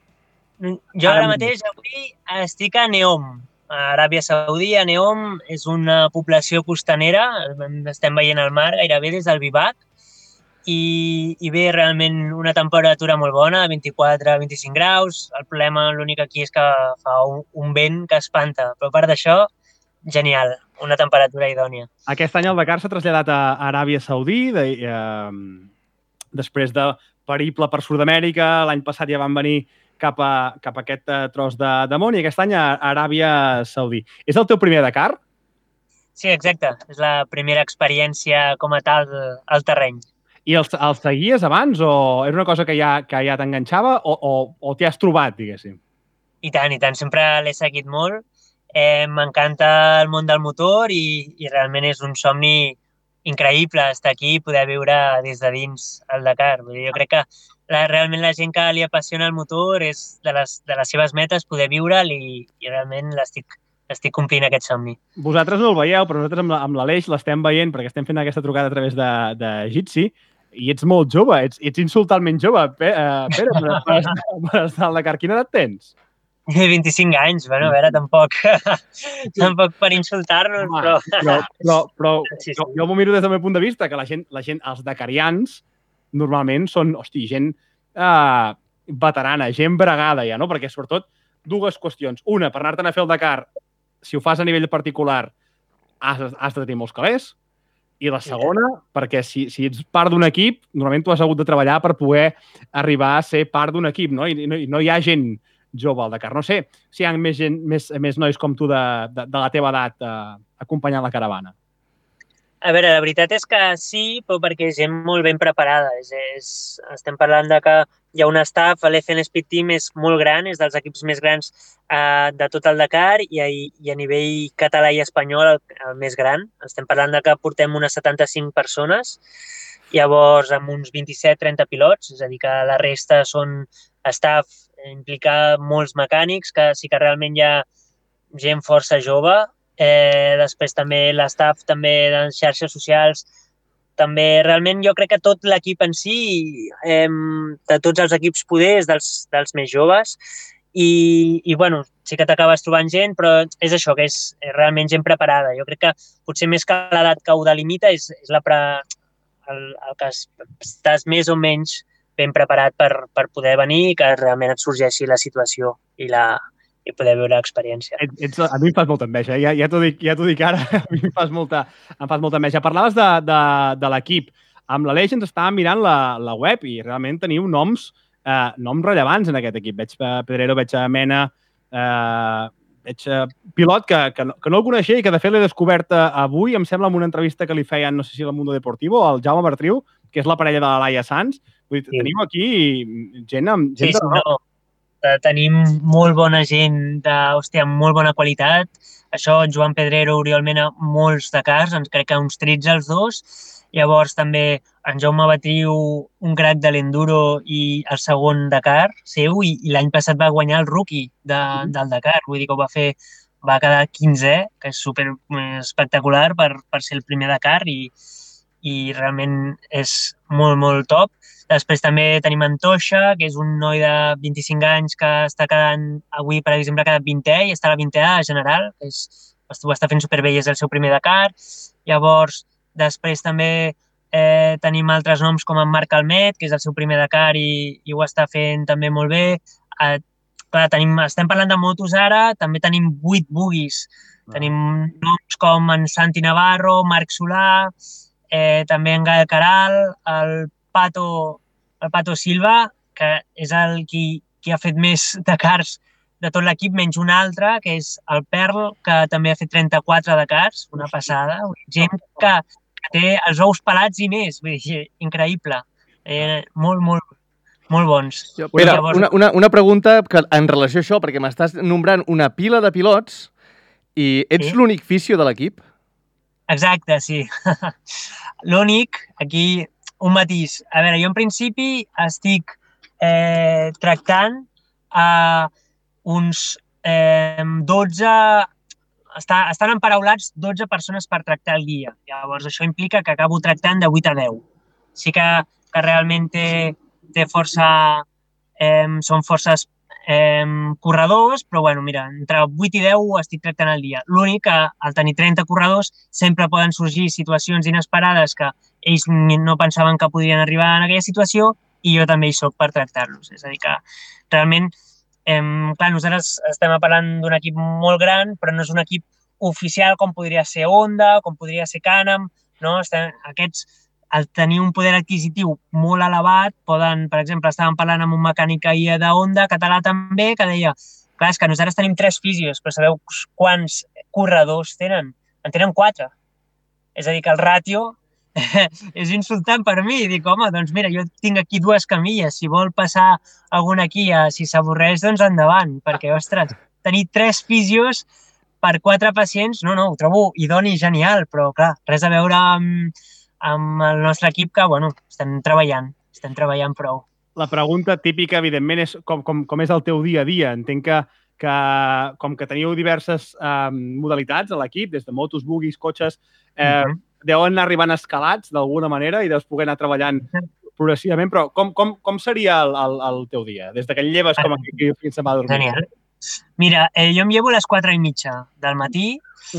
Jo ara mateix avui estic a Neom, a Aràbia Saudí. A Neom és una població costanera, estem veient el mar gairebé des del Vivac i, i bé, realment una temperatura molt bona, vint-i-quatre a vint-i-cinc graus. El problema, l'únic aquí és que fa un, un vent que espanta, però a part d'això, genial, una temperatura idònia. Aquest any el Dakar s'ha traslladat a Aràbia Saudí, de, eh, després de periple per Sud-amèrica. L'any passat ja van venir cap a, cap a aquest uh, tros de, de món i aquest any a Aràbia Saudí. És el teu primer Dakar? Sí, exacte. És la primera experiència com a tal al terreny. I els, els seguies abans o era una cosa que ja, que ja t'enganxava o, o, o t'hi has trobat, diguéssim? I tant, i tant. Sempre l'he seguit molt. Eh, M'encanta el món del motor i, i realment és un somni increïble estar aquí i poder viure des de dins el Dakar. Vull dir, jo crec que la, realment la gent que li apassiona el motor és de les, de les seves metes poder viure'l i, i realment l'estic estic complint aquest somni. Vosaltres no el veieu, però nosaltres amb l'Aleix l'estem veient perquè estem fent aquesta trucada a través de, de Jitsi i ets molt jove, ets, ets insultalment jove, Pere, per, per, per estar al Dakar. Quina edat tens? vint-i-cinc anys, bueno, a veure, tampoc, tampoc per insultar-nos, Home, però... Però, però, però sí, sí. jo, jo m'ho miro des del meu punt de vista, que la gent, la gent els dakarians normalment són, hosti, gent eh, veterana, gent bregada ja, no? Perquè, sobretot, dues qüestions. Una, per anar-te'n a fer el Dakar, si ho fas a nivell particular, has, has de tenir molts calés. I la segona, perquè si, si ets part d'un equip, normalment tu has hagut de treballar per poder arribar a ser part d'un equip, no? I no, no hi ha gent jove al Dakar. No sé si hi ha més, gent, més, més nois com tu de, de, de la teva edat eh, acompanyant la caravana. A veure, la veritat és que sí, però perquè és gent molt ben preparada. És, és, estem parlant de que hi ha un staff, l'F N Speed Team és molt gran, és dels equips més grans eh, de tot el Dakar i a, i a nivell català i espanyol el, el més gran. Estem parlant de que portem unes setanta-cinc persones, llavors amb uns vint-i-set trenta pilots, és a dir, que la resta són staff, implica molts mecànics, que sí que realment hi ha gent força jove. Eh, després també l'estaff també de xarxes socials, també realment jo crec que tot l'equip en si, eh, de tots els equips poder, és dels, dels més joves i, i bueno, sí que t'acabes trobant gent, però és això, que és realment gent preparada. Jo crec que potser més que l'edat que ho delimita és, és la pre, el, el que estàs més o menys ben preparat per, per poder venir i que realment et sorgeixi la situació i la i poder viure l'experiència. Ets, a mi em fas molta enveja, ja, ja t'ho dic, ja t'ho dic ara, a mi em fas molta, em fas molta enveja. Parlaves de, de, de l'equip. Amb l'Aleix ens estàvem mirant la, la web i realment teniu noms, eh, noms rellevants en aquest equip. Veig eh, Pedrero, veig a Mena, eh, veig eh, pilot que, que, no, que no el coneixia i que de fet l'he descobert avui, em sembla, en una entrevista que li feien, no sé si al Mundo Deportivo, al Jaume Bertriu, que és la parella de la Laia Sanz. Vull dir, sí. Teniu aquí gent amb... Gent sí, sí, de... no. Tenim molt bona gent de, hòstia, amb molt bona qualitat. Això, Joan Pedrero, Oriol Mena, molts Dakars, ens crec que uns tretze els dos. Llavors també en Jaume Batriu, un crac de l'enduro i el segon Dakar seu, i, i l'any passat va guanyar el rookie de, del Dakar. Vull dir que ho va fer va quedar quinzè, que és super espectacular per, per ser el primer Dakar i, i realment és molt, molt top. Després també tenim Antoixa, que és un noi de vint-i-cinc anys que està quedant, avui per exemple ha quedat vintè i està a la vintena general, que és, ho està fent superbé i és el seu primer Dakar. Llavors, després també eh, tenim altres noms com en Marc Almet, que és el seu primer Dakar i, i ho està fent també molt bé. Eh, clar, tenim, estem parlant de motos ara, també tenim vuit buguis. Ah. Tenim noms com en Santi Navarro, Marc Solà, eh, també en Gael Caral, el Pato, el Pato Silva, que és el qui, qui ha fet més Dakars de tot l'equip, menys un altre, que és el Perl, que també ha fet trenta-quatre Dakars, una passada. Gent que, que té els ous pelats i més, vull dir, increïble. Eh, molt, molt, molt bons. Pere, llavors... una, una, una pregunta que, en relació a això, perquè m'estàs nombrant una pila de pilots i ets sí? l'únic fisio de l'equip? Exacte, sí. L'únic, aquí, un matís. A veure, jo en principi estic eh, tractant a uns eh, dotze... Està, estan emparaulats dotze persones per tractar el guia. Llavors, això implica que acabo tractant de vuit a deu. Sí que, que realment té, té força... Eh, són forces eh, corredors, però, bueno, mira, entre vuit i deu estic tractant el dia. L'únic que, al tenir trenta corredors, sempre poden sorgir situacions inesperades que ells no pensaven que podrien arribar en aquella situació i jo també hi soc per tractar-los. És a dir, que realment, eh, clar, nosaltres estem parlant d'un equip molt gran, però no és un equip oficial com podria ser Honda, com podria ser Can-Am, no? Estem, aquests, al tenir un poder adquisitiu molt elevat, poden, per exemple, estàvem parlant amb un mecànic ahir de Honda, català també, que deia, clar, és que nosaltres tenim tres fisios, però sabeu quants corredors tenen? En tenen quatre. És a dir, que el ràtio és insultant per mi. Dic, home, doncs mira, jo tinc aquí dues camilles. Si vol passar algun aquí, si s'avorreix, doncs endavant. Perquè, ostres, tenir tres fisios per quatre pacients, no, no, ho trobo idoni i genial, però, clar, res a veure amb, amb el nostre equip que, bueno, estem treballant, estem treballant prou. La pregunta típica, evidentment, és com, com, com és el teu dia a dia. Entenc que, que com que teniu diverses eh, modalitats a l'equip, des de motos, buguis, cotxes, eh, uh-huh. deuen anar arribant escalats d'alguna manera i deus poder anar treballant progressivament, però com, com, com seria el, el, el teu dia? Des que et lleves com aquí fins a mà a dormir? Genial. Mira, eh, jo em llevo a les quatre i mitja del matí.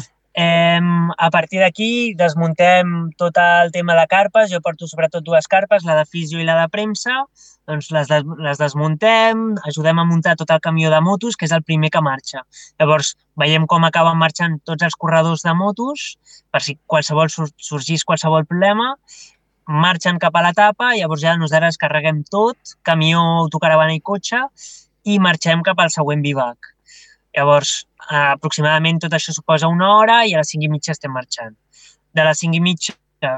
Eh, a partir d'aquí desmuntem tot el tema de carpes. Jo porto sobretot dues carpes, la de fisio i la de premsa. Doncs les, des, les desmuntem, ajudem a muntar tot el camió de motos, que és el primer que marxa. Llavors, veiem com acaben marxant tots els corredors de motos, per si qualsevol sorgís qualsevol problema, marxen cap a l'etapa, llavors ja nosaltres carreguem tot, camió, autocaravana i cotxe, i marxem cap al següent bivac. Llavors, aproximadament tot això suposa una hora i a les cinc i mitja estem marxant. De les cinc i mitja,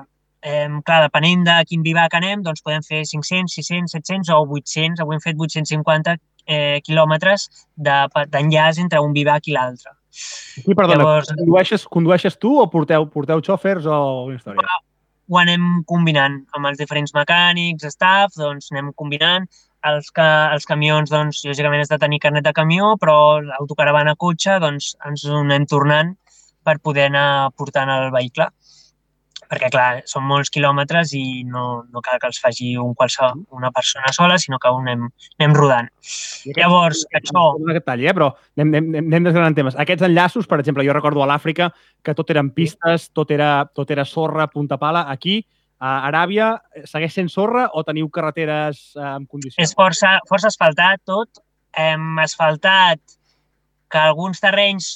eh, clar, depenent de quin bivac anem, doncs podem fer cinc-cents, sis-cents, set-cents o vuit-cents. Avui hem fet vuit-cents cinquanta eh, quilòmetres d'enllaç entre un bivac i l'altre. Sí, perdona, Llavors, condueixes, condueixes tu o porteu, porteu xòfers o una història? Ho anem combinant amb els diferents mecànics, staff, doncs anem combinant. Els, que, els camions, doncs, lògicament has de tenir carnet de camió, però l'autocaravana cotxe, doncs, ens ho anem tornant per poder anar portant el vehicle. Perquè, clar, són molts quilòmetres i no, no cal que els faci un qualsevol, una persona sola, sinó que ho anem, anem rodant. Aquest, Llavors, això... Aquest tall, eh? Però anem, anem, anem desgranant temes. Aquests enllaços, per exemple, jo recordo a l'Àfrica que tot eren pistes, tot era, tot era sorra, punta pala. Aquí, a Aràbia, segueix sent sorra o teniu carreteres eh, en condicions? És força, força asfaltat tot. Hem asfaltat que alguns terrenys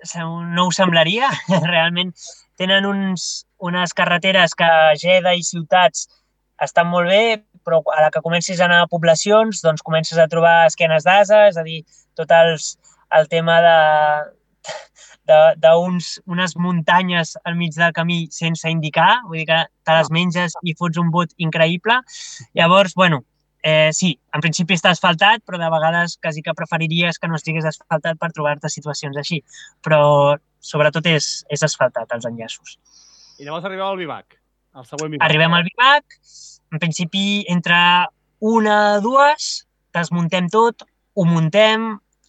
no ho semblaria. Realment tenen uns, unes carreteres que a Jeddah i ciutats estan molt bé, però a la que comencis a anar a poblacions doncs comences a trobar esquenes d'ase, és a dir, tot els, el tema de... d'unes muntanyes al mig del camí sense indicar, vull dir que te les menges i fots un bot increïble. Llavors, bueno, eh, sí, en principi està asfaltat, però de vegades quasi que preferiries que no estigués asfaltat per trobar-te situacions així. Però sobretot és, és asfaltat, els enllaços. I llavors arribeu al bivac, al següent bivac. Arribem al bivac, en principi entre una o dues, desmuntem tot, ho muntem,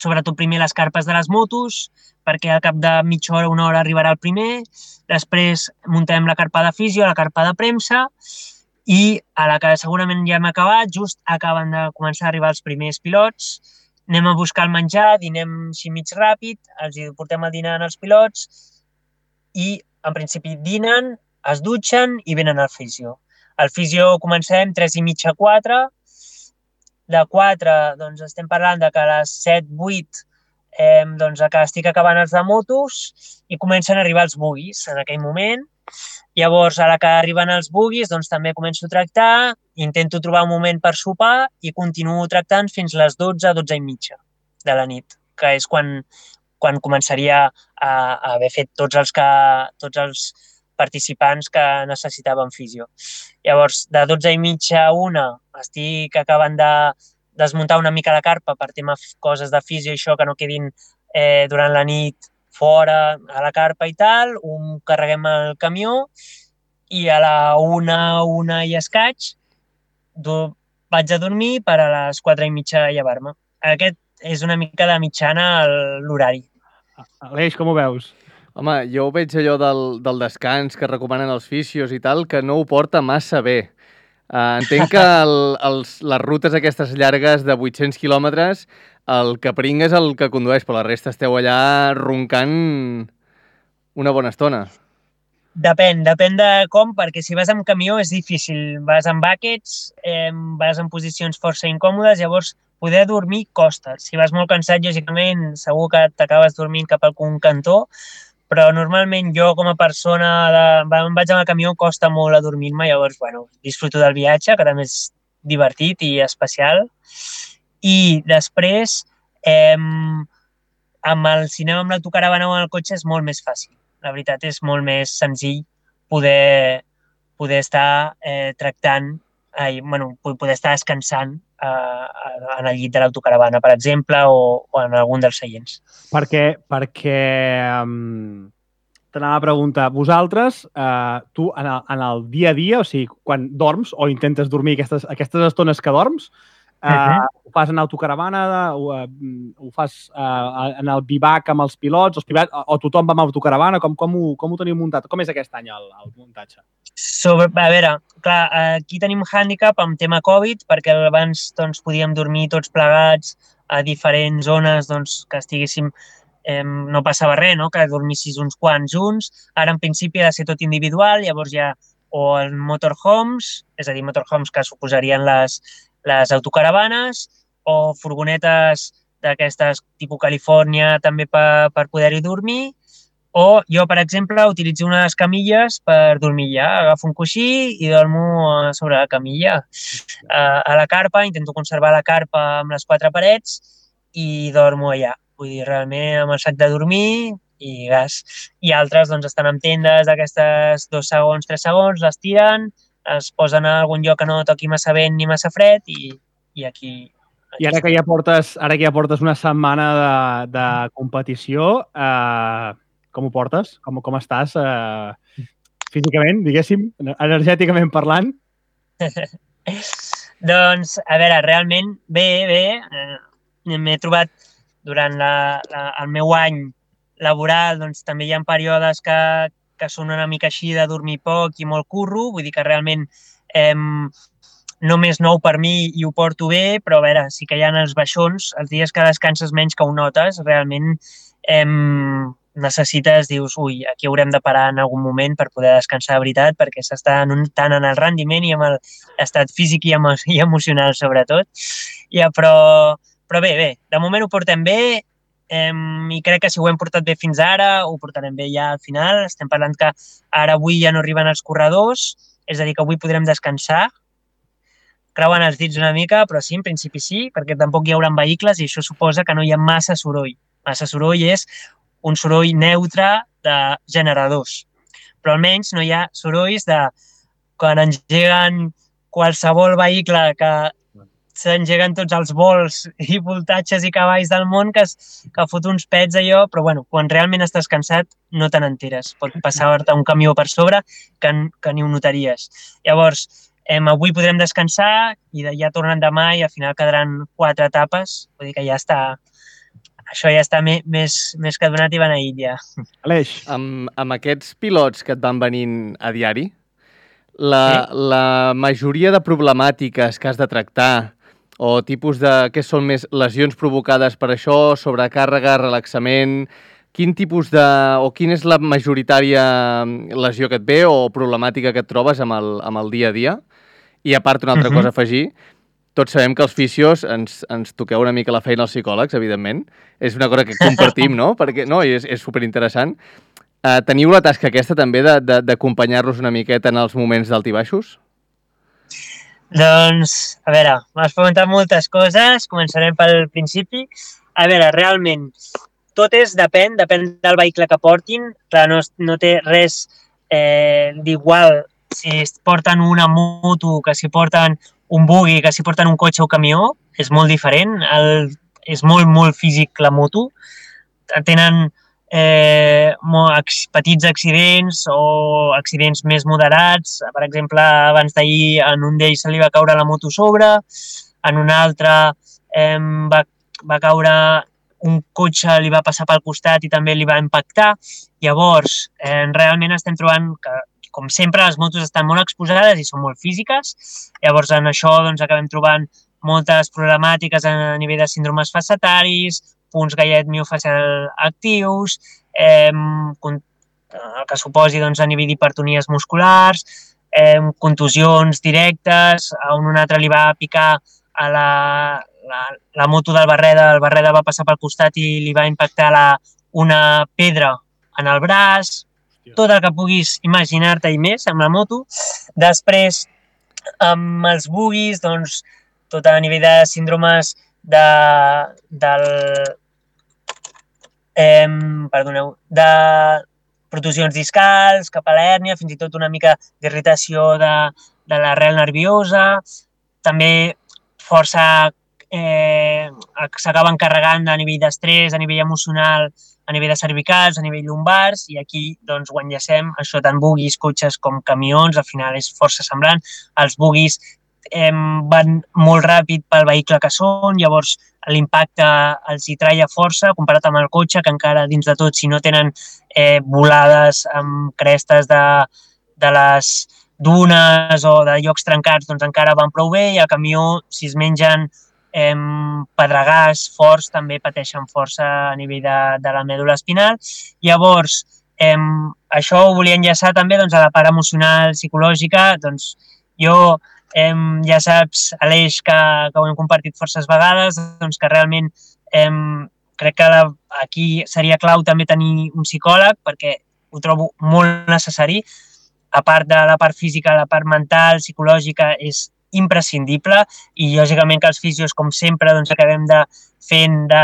sobretot primer les carpes de les motos, perquè al cap de mitja hora, una hora arribarà el primer, després muntem la carpa de fisio, la carpa de premsa, i a la que segurament ja hem acabat, just acaben de començar a arribar els primers pilots, anem a buscar el menjar, dinem així mig ràpid, els portem el dinar als pilots i en principi dinen, es dutxen i venen al fisio. Al fisio comencem tres i mitja, quatre, de quatre doncs estem parlant de que a les set, vuit eh, doncs que estic acabant els de motos i comencen a arribar els buguis en aquell moment. Llavors, a la que arriben els buguis, doncs també començo a tractar, intento trobar un moment per sopar i continuo tractant fins les dotze, dotze i mitja de la nit, que és quan, quan començaria a, a haver fet tots els, que, tots els participants que necessitaven fisio. Llavors, de dotze i mitja a una, estic acabant de desmuntar una mica la carpa per tema coses de fisio i això que no quedin eh, durant la nit fora, a la carpa i tal, ho carreguem al camió i a la una, una i escaig vaig a dormir per a les quatre i mitja llevar-me. Aquest és una mica de mitjana l'horari. Aleix, com ho veus? Home, jo ho veig allò del, del descans que recomanen els fisios i tal, que no ho porta massa bé. Uh, entenc que el, els, les rutes aquestes llargues de vuit-cents quilòmetres, el que pringa és el que condueix, però la resta esteu allà roncant una bona estona. Depèn, depèn de com, perquè si vas amb camió és difícil. Vas amb buckets, eh, vas en posicions força incòmodes, llavors poder dormir costa. Si vas molt cansat, lògicament, segur que t'acabes dormint cap al cantó, però normalment jo com a persona de, em vaig amb el camió, costa molt adormir-me, llavors, bueno, disfruto del viatge, que també és divertit i especial. I després, eh, amb el cinema, amb l'autocaravana o amb el cotxe és molt més fàcil. La veritat és molt més senzill poder, poder estar eh, tractant, eh, bueno, poder estar descansant eh, en el llit de l'autocaravana, per exemple, o, o en algun dels seients. Perquè, perquè um, t'anava a preguntar, vosaltres, eh, tu en el, en el dia a dia, o sigui, quan dorms o intentes dormir aquestes, aquestes estones que dorms, eh, uh-huh. ho fas en autocaravana, ho, ho fas eh, en el bivac amb els pilots, els pilots, o tothom va amb autocaravana, com, com, ho, com ho teniu muntat? Com és aquest any el, el muntatge? Sobre, a veure, clar, aquí tenim hàndicap amb tema Covid, perquè abans doncs, podíem dormir tots plegats a diferents zones doncs, que estiguéssim, eh, no passava res, no? Que dormissis uns quants junts. Ara, en principi, ha de ser tot individual, llavors hi ha o els motorhomes, és a dir, motorhomes que suposarien les, les autocaravanes, o furgonetes d'aquestes tipus Califòrnia també per, per poder-hi dormir, o jo, per exemple, utilitzo unes camilles per dormir allà. Agafo un coixí i dormo sobre la camilla. A la carpa, intento conservar la carpa amb les quatre parets i dormo allà. Vull dir, realment amb el sac de dormir i gas. I altres doncs, estan en tendes d'aquestes dos segons, tres segons, les tiren, es posen a algun lloc que no toqui massa vent ni massa fred i, i aquí... I ara que ja portes, ara que ja portes una setmana de, de competició, eh, com ho portes? Com, com estàs eh, físicament, diguéssim, energèticament parlant? Doncs, a veure, realment bé, bé. Eh, M'he trobat durant la, la, el meu any laboral, doncs també hi ha períodes que, que són una mica així de dormir poc i molt curro, vull dir que realment eh, no més nou per mi i ho porto bé, però a veure, sí que hi ha els baixons, els dies que descanses menys que ho notes, realment eh, necessites, dius, ui, aquí haurem de parar en algun moment per poder descansar de veritat, perquè s'està tant en el rendiment i en l'estat físic i, emo i emocional, sobretot. Ja, però, però bé, bé, de moment ho portem bé eh, i crec que si ho hem portat bé fins ara, ho portarem bé ja al final. Estem parlant que ara avui ja no arriben els corredors, és a dir, que avui podrem descansar. Creuen els dits una mica, però sí, en principi sí, perquè tampoc hi haurà vehicles i això suposa que no hi ha massa soroll. Massa soroll és un soroll neutre de generadors. Però almenys no hi ha sorolls de quan engeguen qualsevol vehicle que s'engeguen tots els vols i voltatges i cavalls del món que, que fot uns pets allò, però bueno, quan realment estàs cansat no te n'enteres. Pot passar-te un camió per sobre que, que ni ho notaries. Llavors, eh, avui podrem descansar i ja tornen demà i al final quedaran quatre etapes, vull dir que ja està, això ja està més, més que donat i beneït ja. Aleix. Amb, amb aquests pilots que et van venint a diari, la, sí? la majoria de problemàtiques que has de tractar o tipus de... què són més lesions provocades per això, sobrecàrrega, relaxament... Quin tipus de... o quina és la majoritària lesió que et ve o problemàtica que et trobes amb el, amb el dia a dia? I a part, una altra uh-huh. cosa a afegir, tots sabem que els fisios ens, ens toqueu una mica la feina als psicòlegs, evidentment. És una cosa que compartim, no? Perquè, no, és, és superinteressant. Uh, teniu la tasca aquesta també d'acompanyar-los una miqueta en els moments d'alt i baixos? Doncs, a veure, m'has preguntat moltes coses, començarem pel principi. A veure, realment, tot és, depèn, depèn del vehicle que portin. Clar, no, no té res eh, d'igual si porten una moto, que si porten un buggy, que si porten un cotxe o camió, és molt diferent. El, és molt, molt físic la moto. Tenen eh, petits accidents o accidents més moderats. Per exemple, abans d'ahir en un d'ells se li va caure la moto a sobre, en un altre eh, va, va caure un cotxe, li va passar pel costat i també li va impactar. Llavors, eh, realment estem trobant que, com sempre, les motos estan molt exposades i són molt físiques. Llavors, en això doncs, acabem trobant moltes problemàtiques a nivell de síndromes fasciataris, punts gallet miofacial actius, eh, el que suposi doncs, a nivell d'hipertonies musculars, eh, contusions directes, a un altre li va picar a la, la, la moto del Barreda, el Barreda va passar pel costat i li va impactar la, una pedra en el braç, tot el que puguis imaginar-te i més amb la moto. Després, amb els buguis, doncs, tot a nivell de síndromes de, del, eh, perdoneu, de protusions discals, cap a l'hèrnia, fins i tot una mica d'irritació de, de l'arrel nerviosa. També força eh, s'acaben carregant a nivell d'estrès, a nivell emocional, a nivell de cervicals, a nivell lumbars, i aquí doncs, ho enllacem, això tant buguis, cotxes com camions, al final és força semblant. Els buguis eh, van molt ràpid pel vehicle que són, llavors l'impacte els hi traia força comparat amb el cotxe, que encara dins de tot, si no tenen eh, volades amb crestes de, de les dunes o de llocs trencats, doncs encara van prou bé, i el camió, si es mengen eh, pedregars forts, també pateixen força a nivell de, de la mèdula espinal. Llavors, eh, això ho volia enllaçar també doncs, a la part emocional, psicològica. Doncs jo, eh, ja saps, Aleix, que, que ho hem compartit forces vegades, doncs que realment eh, crec que la, aquí seria clau també tenir un psicòleg, perquè ho trobo molt necessari. A part de la part física, la part mental, psicològica, és imprescindible, i lògicament que els fisios, com sempre, doncs acabem de fent de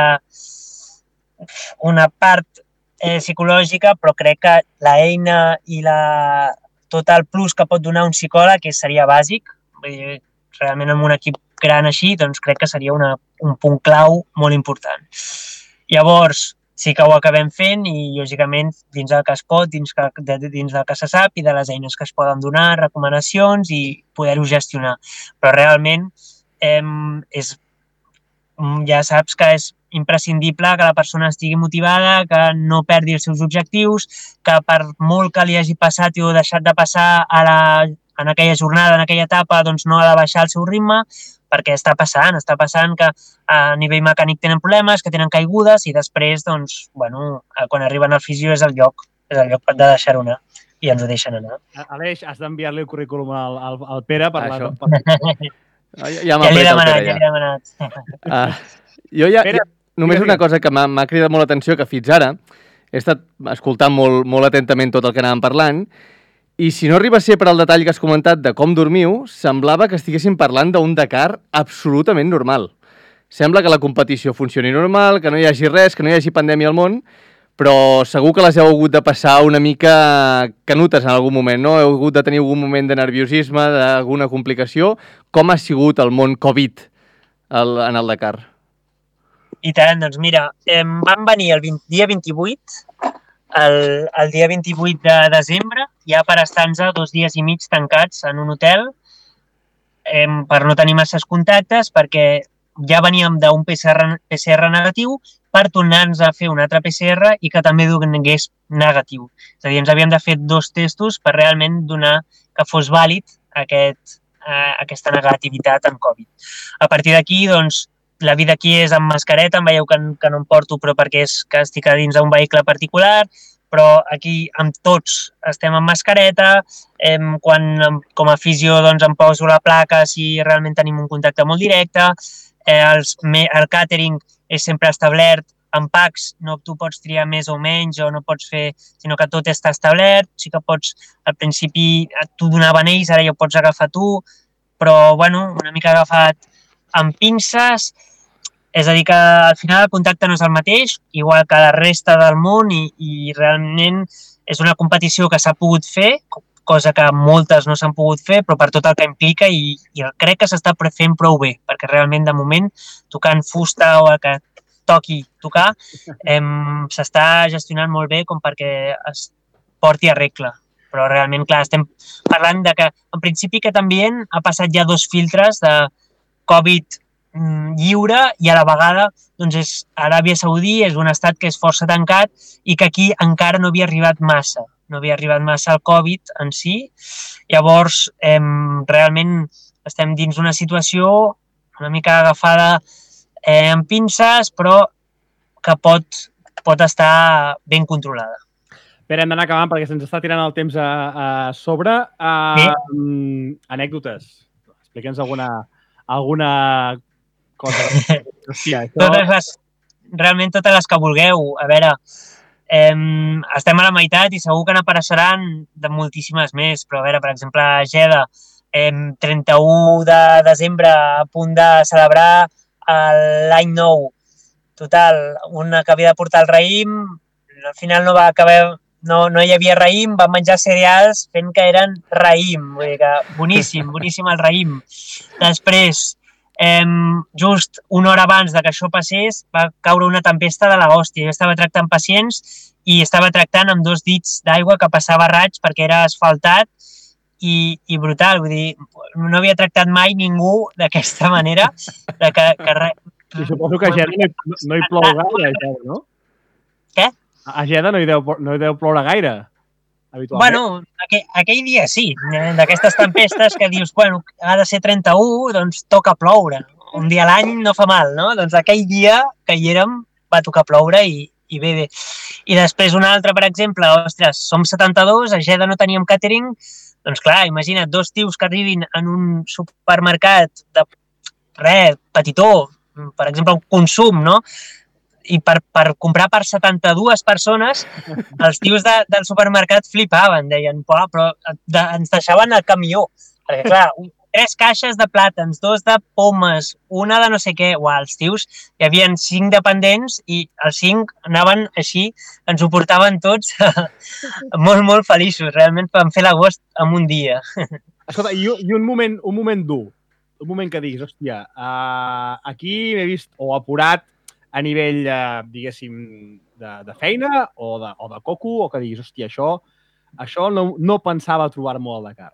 una part eh, psicològica, però crec que l'eina i la, tot el plus que pot donar un psicòleg que seria bàsic. Realment en un equip gran així, doncs crec que seria una, un punt clau molt important. Llavors, sí que ho acabem fent i, lògicament, dins del que es pot, dins, de, dins del que se sap i de les eines que es poden donar, recomanacions i poder-ho gestionar. Però realment eh, és, ja saps que és imprescindible que la persona estigui motivada, que no perdi els seus objectius, que per molt que li hagi passat o deixat de passar a la, en aquella jornada, en aquella etapa, doncs no ha de baixar el seu ritme, perquè està passant, està passant que a nivell mecànic tenen problemes, que tenen caigudes, i després, doncs, bueno, quan arriben al fisio és el lloc, és el lloc de deixar-ho anar, i ens ho deixen anar. Aleix, has d'enviar-li el currículum al, al, al Pere per Això. la... Ja, ja, ja l'he demanat, ja l'he demanat. Uh, jo ja, ja, només una cosa que m'ha cridat molt l'atenció, que fins ara he estat escoltant molt, molt atentament tot el que anàvem parlant, i si no arriba a ser per al detall que has comentat de com dormiu, semblava que estiguéssim parlant d'un Dakar absolutament normal. Sembla que la competició funcioni normal, que no hi hagi res, que no hi hagi pandèmia al món, però segur que les heu hagut de passar una mica canutes en algun moment, no? Heu hagut de tenir algun moment de nerviosisme, d'alguna complicació. Com ha sigut el món Covid el, en el Dakar? I tant, doncs mira, eh, vam venir el vint, dia vint-i-vuit, el, el dia vint-i-vuit de desembre, ja per estar-nos dos dies i mig tancats en un hotel, eh, per no tenir masses contactes, perquè ja veníem d'un P C R, P C R negatiu per tornar-nos a fer un altre P C R i que també donés negatiu. És a dir, ens havíem de fer dos testos per realment donar que fos vàlid aquest, eh, aquesta negativitat en Covid. A partir d'aquí, doncs, la vida aquí és amb mascareta, em veieu que, que no em porto, però perquè és que estic a dins d'un vehicle particular, però aquí amb tots estem amb mascareta, em, quan com a fisio doncs, em poso la placa si realment tenim un contacte molt directe, eh, els, el catering és sempre establert, en packs no tu pots triar més o menys o no pots fer, sinó que tot està establert, sí que pots, al principi tu donaven ells, ara ja ho pots agafar tu, però bueno, una mica agafat amb pinces, és a dir que al final el contacte no és el mateix, igual que la resta del món i, i realment és una competició que s'ha pogut fer, cosa que moltes no s'han pogut fer, però per tot el que implica i, i crec que s'està fent prou bé, perquè realment de moment tocant fusta o el que toqui tocar s'està gestionant molt bé com perquè es porti a regla. Però realment, clar, estem parlant de que en principi aquest ambient ha passat ja dos filtres de Covid lliure i a la vegada doncs és Aràbia Saudí, és un estat que és força tancat i que aquí encara no havia arribat massa, no havia arribat massa el Covid en si. Llavors, eh, realment estem dins una situació una mica agafada eh, amb pinces, però que pot, pot estar ben controlada. Pere, hem d'anar acabant perquè se'ns està tirant el temps a, a sobre. Uh, sí. Anècdotes. Explica'ns alguna, alguna cosa. Hòstia, això... Totes les, realment totes les que vulgueu. A veure, eh, estem a la meitat i segur que n'apareixeran de moltíssimes més, però a veure, per exemple, a Geda, eh, trenta-u de desembre, a punt de celebrar l'any nou. Total, una que havia de portar el raïm, al final no va acabar... No, no hi havia raïm, vam menjar cereals fent que eren raïm, vull dir que boníssim, boníssim el raïm. Després, eh, just una hora abans de que això passés, va caure una tempesta de la hòstia. Jo estava tractant pacients i estava tractant amb dos dits d'aigua que passava raig perquè era asfaltat i, i brutal, vull dir, no havia tractat mai ningú d'aquesta manera. De que, que re... I suposo que a Geda no, no hi plou gaire, a Geda, no? Què? A Geda no hi deu, no hi deu ploure gaire, habitualment. Bueno, aquell, aquell dia sí, d'aquestes tempestes que dius, bueno, ha de ser trenta-u, doncs toca ploure. Un dia a l'any no fa mal, no? Doncs aquell dia que hi érem va tocar ploure i, i bé, bé. I després un altre, per exemple, ostres, som setanta-dos, a Geda no teníem catering, doncs clar, imagina't, dos tios que arribin en un supermercat de res, petitó, per exemple, un consum, no? I per, per comprar per setanta-dues persones, els tios de, del supermercat flipaven, deien, però de, ens deixaven el camió. Perquè, clar, un, tres caixes de plàtans, dos de pomes, una de no sé què. Uau, els tios, hi havia cinc dependents i els cinc anaven així, ens ho portaven tots molt, molt feliços. Realment vam fer l'agost en un dia. Escolta, i, i un moment, un moment dur, un moment que diguis, hòstia, uh, aquí m'he vist o apurat a nivell, eh, diguéssim, de, de feina o de, o de coco, o que diguis, hòstia, això, això no, no pensava trobar-m'ho al Dakar.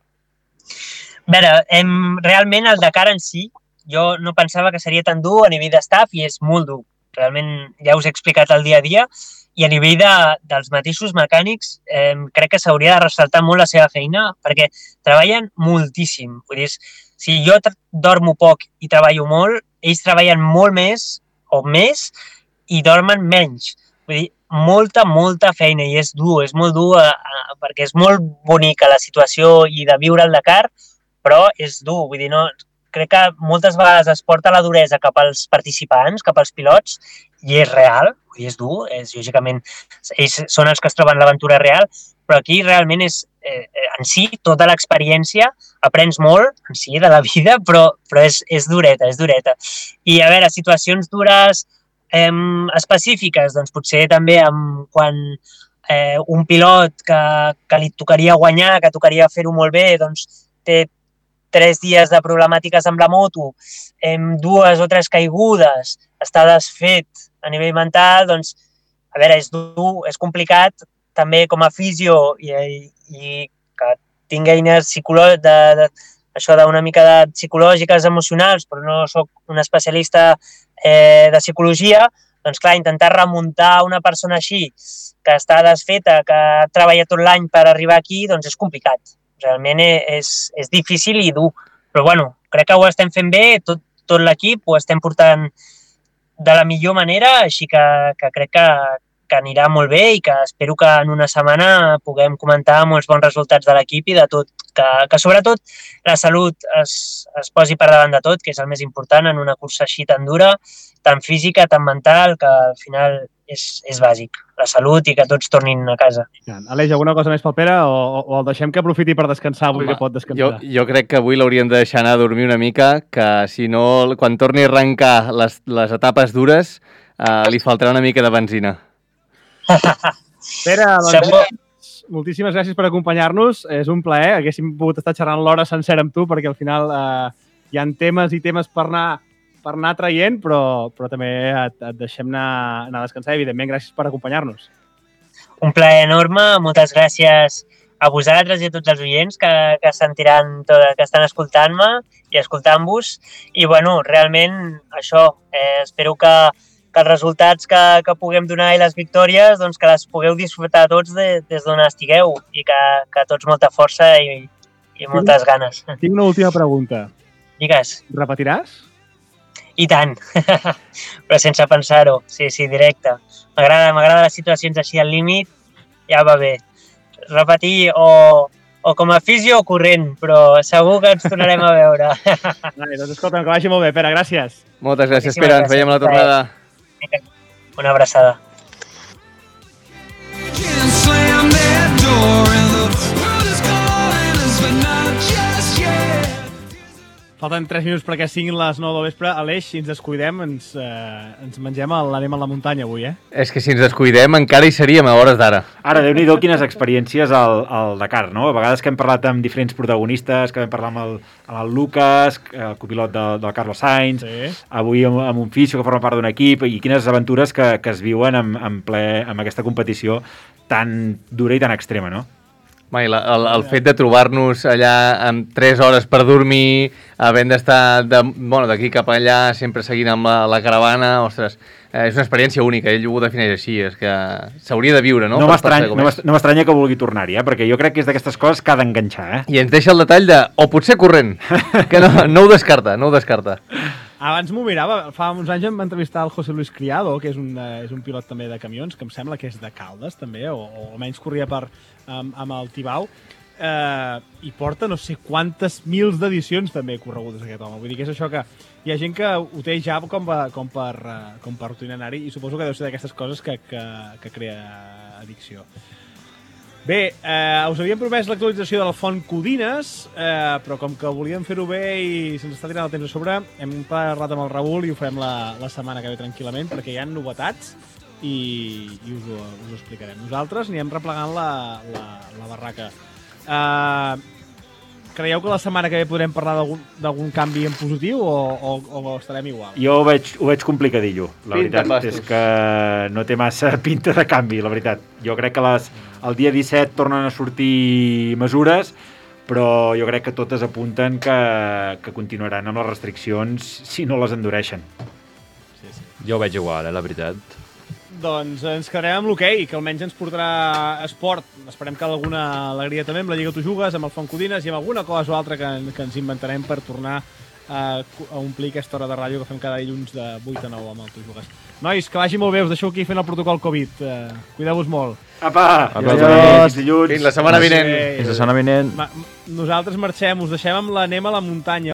A veure, em, realment el Dakar en si, jo no pensava que seria tan dur a nivell d'estaf i és molt dur. Realment ja us he explicat el dia a dia i a nivell de, dels mateixos mecànics eh, crec que s'hauria de ressaltar molt la seva feina perquè treballen moltíssim. Vull dir, si jo dormo poc i treballo molt, ells treballen molt més o més, i dormen menys. Vull dir, molta, molta feina, i és dur, és molt dur, eh, perquè és molt bonica la situació i de viure al Dakar, però és dur, vull dir, no, crec que moltes vegades es porta la duresa cap als participants, cap als pilots, i és real, vull dir, és dur, és, lògicament, ells són els que es troben l'aventura real, però aquí realment és, eh, en si, tota l'experiència, aprens molt, en si, de la vida, però, però és, és dureta, és dureta. I, a veure, situacions dures eh, específiques, doncs potser també amb, quan eh, un pilot que, que li tocaria guanyar, que tocaria fer-ho molt bé, doncs té tres dies de problemàtiques amb la moto, eh, dues o tres caigudes, està desfet a nivell mental, doncs, a veure, és dur, és complicat, també com a fisio i, i que tinc eines psicològiques de, de, això d'una mica de psicològiques, emocionals, però no sóc un especialista eh, de psicologia, doncs clar, intentar remuntar una persona així, que està desfeta, que treballa tot l'any per arribar aquí, doncs és complicat. Realment és, és difícil i dur. Però bueno, crec que ho estem fent bé, tot, tot l'equip ho estem portant de la millor manera, així que, que crec que, que anirà molt bé i que espero que en una setmana puguem comentar molts bons resultats de l'equip i de tot. Que, que sobretot la salut es, es posi per davant de tot, que és el més important en una cursa així tan dura, tan física, tan mental, que al final és, és bàsic, la salut i que tots tornin a casa. Aleix, alguna cosa més pel Pere o, o el deixem que aprofiti per descansar avui? Home, que pot descansar? Jo, jo crec que avui l'hauríem de deixar anar a dormir una mica, que si no, quan torni a arrencar les, les etapes dures, eh, li faltarà una mica de benzina. Pere, doncs, moltíssimes gràcies per acompanyar-nos. És un plaer. Haguéssim pogut estar xerrant l'hora sencera amb tu, perquè al final eh, hi ha temes i temes per anar, per anar traient, però, però també et, et deixem anar, anar a descansar. Evidentment, gràcies per acompanyar-nos. Un plaer enorme. Moltes gràcies a vosaltres i a tots els oients que, que sentiran, tot, que estan escoltant-me i escoltant-vos. I, bueno, realment, això, eh, espero que que els resultats que, que puguem donar i les victòries, doncs que les pugueu disfrutar tots de, des d'on estigueu i que, que tots molta força i, i moltes tinc, ganes. Tinc una última pregunta. Digues. Repetiràs? I tant, però sense pensar-ho, sí, sí, directe. M'agrada, m'agrada les situacions així al límit, ja va bé. Repetir o, o com a fisio o corrent, però segur que ens tornarem a veure. Vale, doncs escolta'm, que vagi molt bé, Pere, gràcies. Moltes gràcies, Pere, ens veiem a la tornada. Una abraçada. Falten tres minuts perquè siguin les nou del vespre. Aleix, si ens descuidem, ens, eh, ens mengem l'anem a la muntanya avui, eh? És que si ens descuidem encara hi seríem a hores d'ara. Ara, Déu-n'hi-do quines experiències al, al Dakar, no? A vegades que hem parlat amb diferents protagonistes, que vam parlar amb el, amb el Lucas, el copilot del, del Carlos Sainz, sí. Avui amb, amb un fisio que forma part d'un equip, i quines aventures que, que es viuen en, en ple amb aquesta competició tan dura i tan extrema, no? Mai, la, el, el fet de trobar-nos allà amb tres hores per dormir, havent d'estar de, bueno, d'aquí cap allà, sempre seguint amb la, la caravana, ostres, eh, és una experiència única, ell ho defineix així, és que s'hauria de viure, no? No m'estranya no no que vulgui tornar-hi, eh? Perquè jo crec que és d'aquestes coses que ha d'enganxar, eh? I ens deixa el detall de, o potser corrent, que no, no ho descarta, no ho descarta. Abans m'ho mirava, fa uns anys em va entrevistar el José Luis Criado, que és un, és un pilot també de camions, que em sembla que és de Caldes també, o, o almenys corria per, amb, amb el Tibau, eh, i porta no sé quantes mils d'edicions també corregudes aquest home. Vull dir que és això que hi ha gent que ho té ja com, va, com per, com per itinerari, i suposo que deu ser d'aquestes coses que, que, que crea addicció. Bé, eh, us havíem promès l'actualització del Font Codines, eh, però com que volíem fer-ho bé i se'ns està tirant el temps a sobre, hem parlat amb el Raül i ho farem la, la setmana que ve tranquil·lament, perquè hi ha novetats i, i us, ho, us ho explicarem. Nosaltres anirem replegant la, la, la barraca. Eh, creieu que la setmana que ve podrem parlar d'algun canvi en positiu o, o, o estarem igual? Jo ho veig, ho veig complicadillo. La pinta veritat és que no té massa pinta de canvi, la veritat. Jo crec que les, el dia disset tornen a sortir mesures, però jo crec que totes apunten que, que continuaran amb les restriccions si no les endureixen. Sí, sí. Jo ho veig igual, eh, la veritat. Doncs ens quedarem amb l'hoquei, que almenys ens portarà esport. Esperem que alguna alegria també amb la Lliga Tu Jugues, amb el Font Codines i amb alguna cosa o altra que, que ens inventarem per tornar a, a omplir aquesta hora de ràdio que fem cada dilluns de vuit a nou amb el Tu Jugues. Nois, que vagi molt bé, us deixo aquí fent el protocol Covid. Uh, Cuideu-vos molt. Apa! Fins dilluns. Fins la setmana vinent. Fins la setmana vinent. Nosaltres marxem, us deixem amb l'Anem a la muntanya.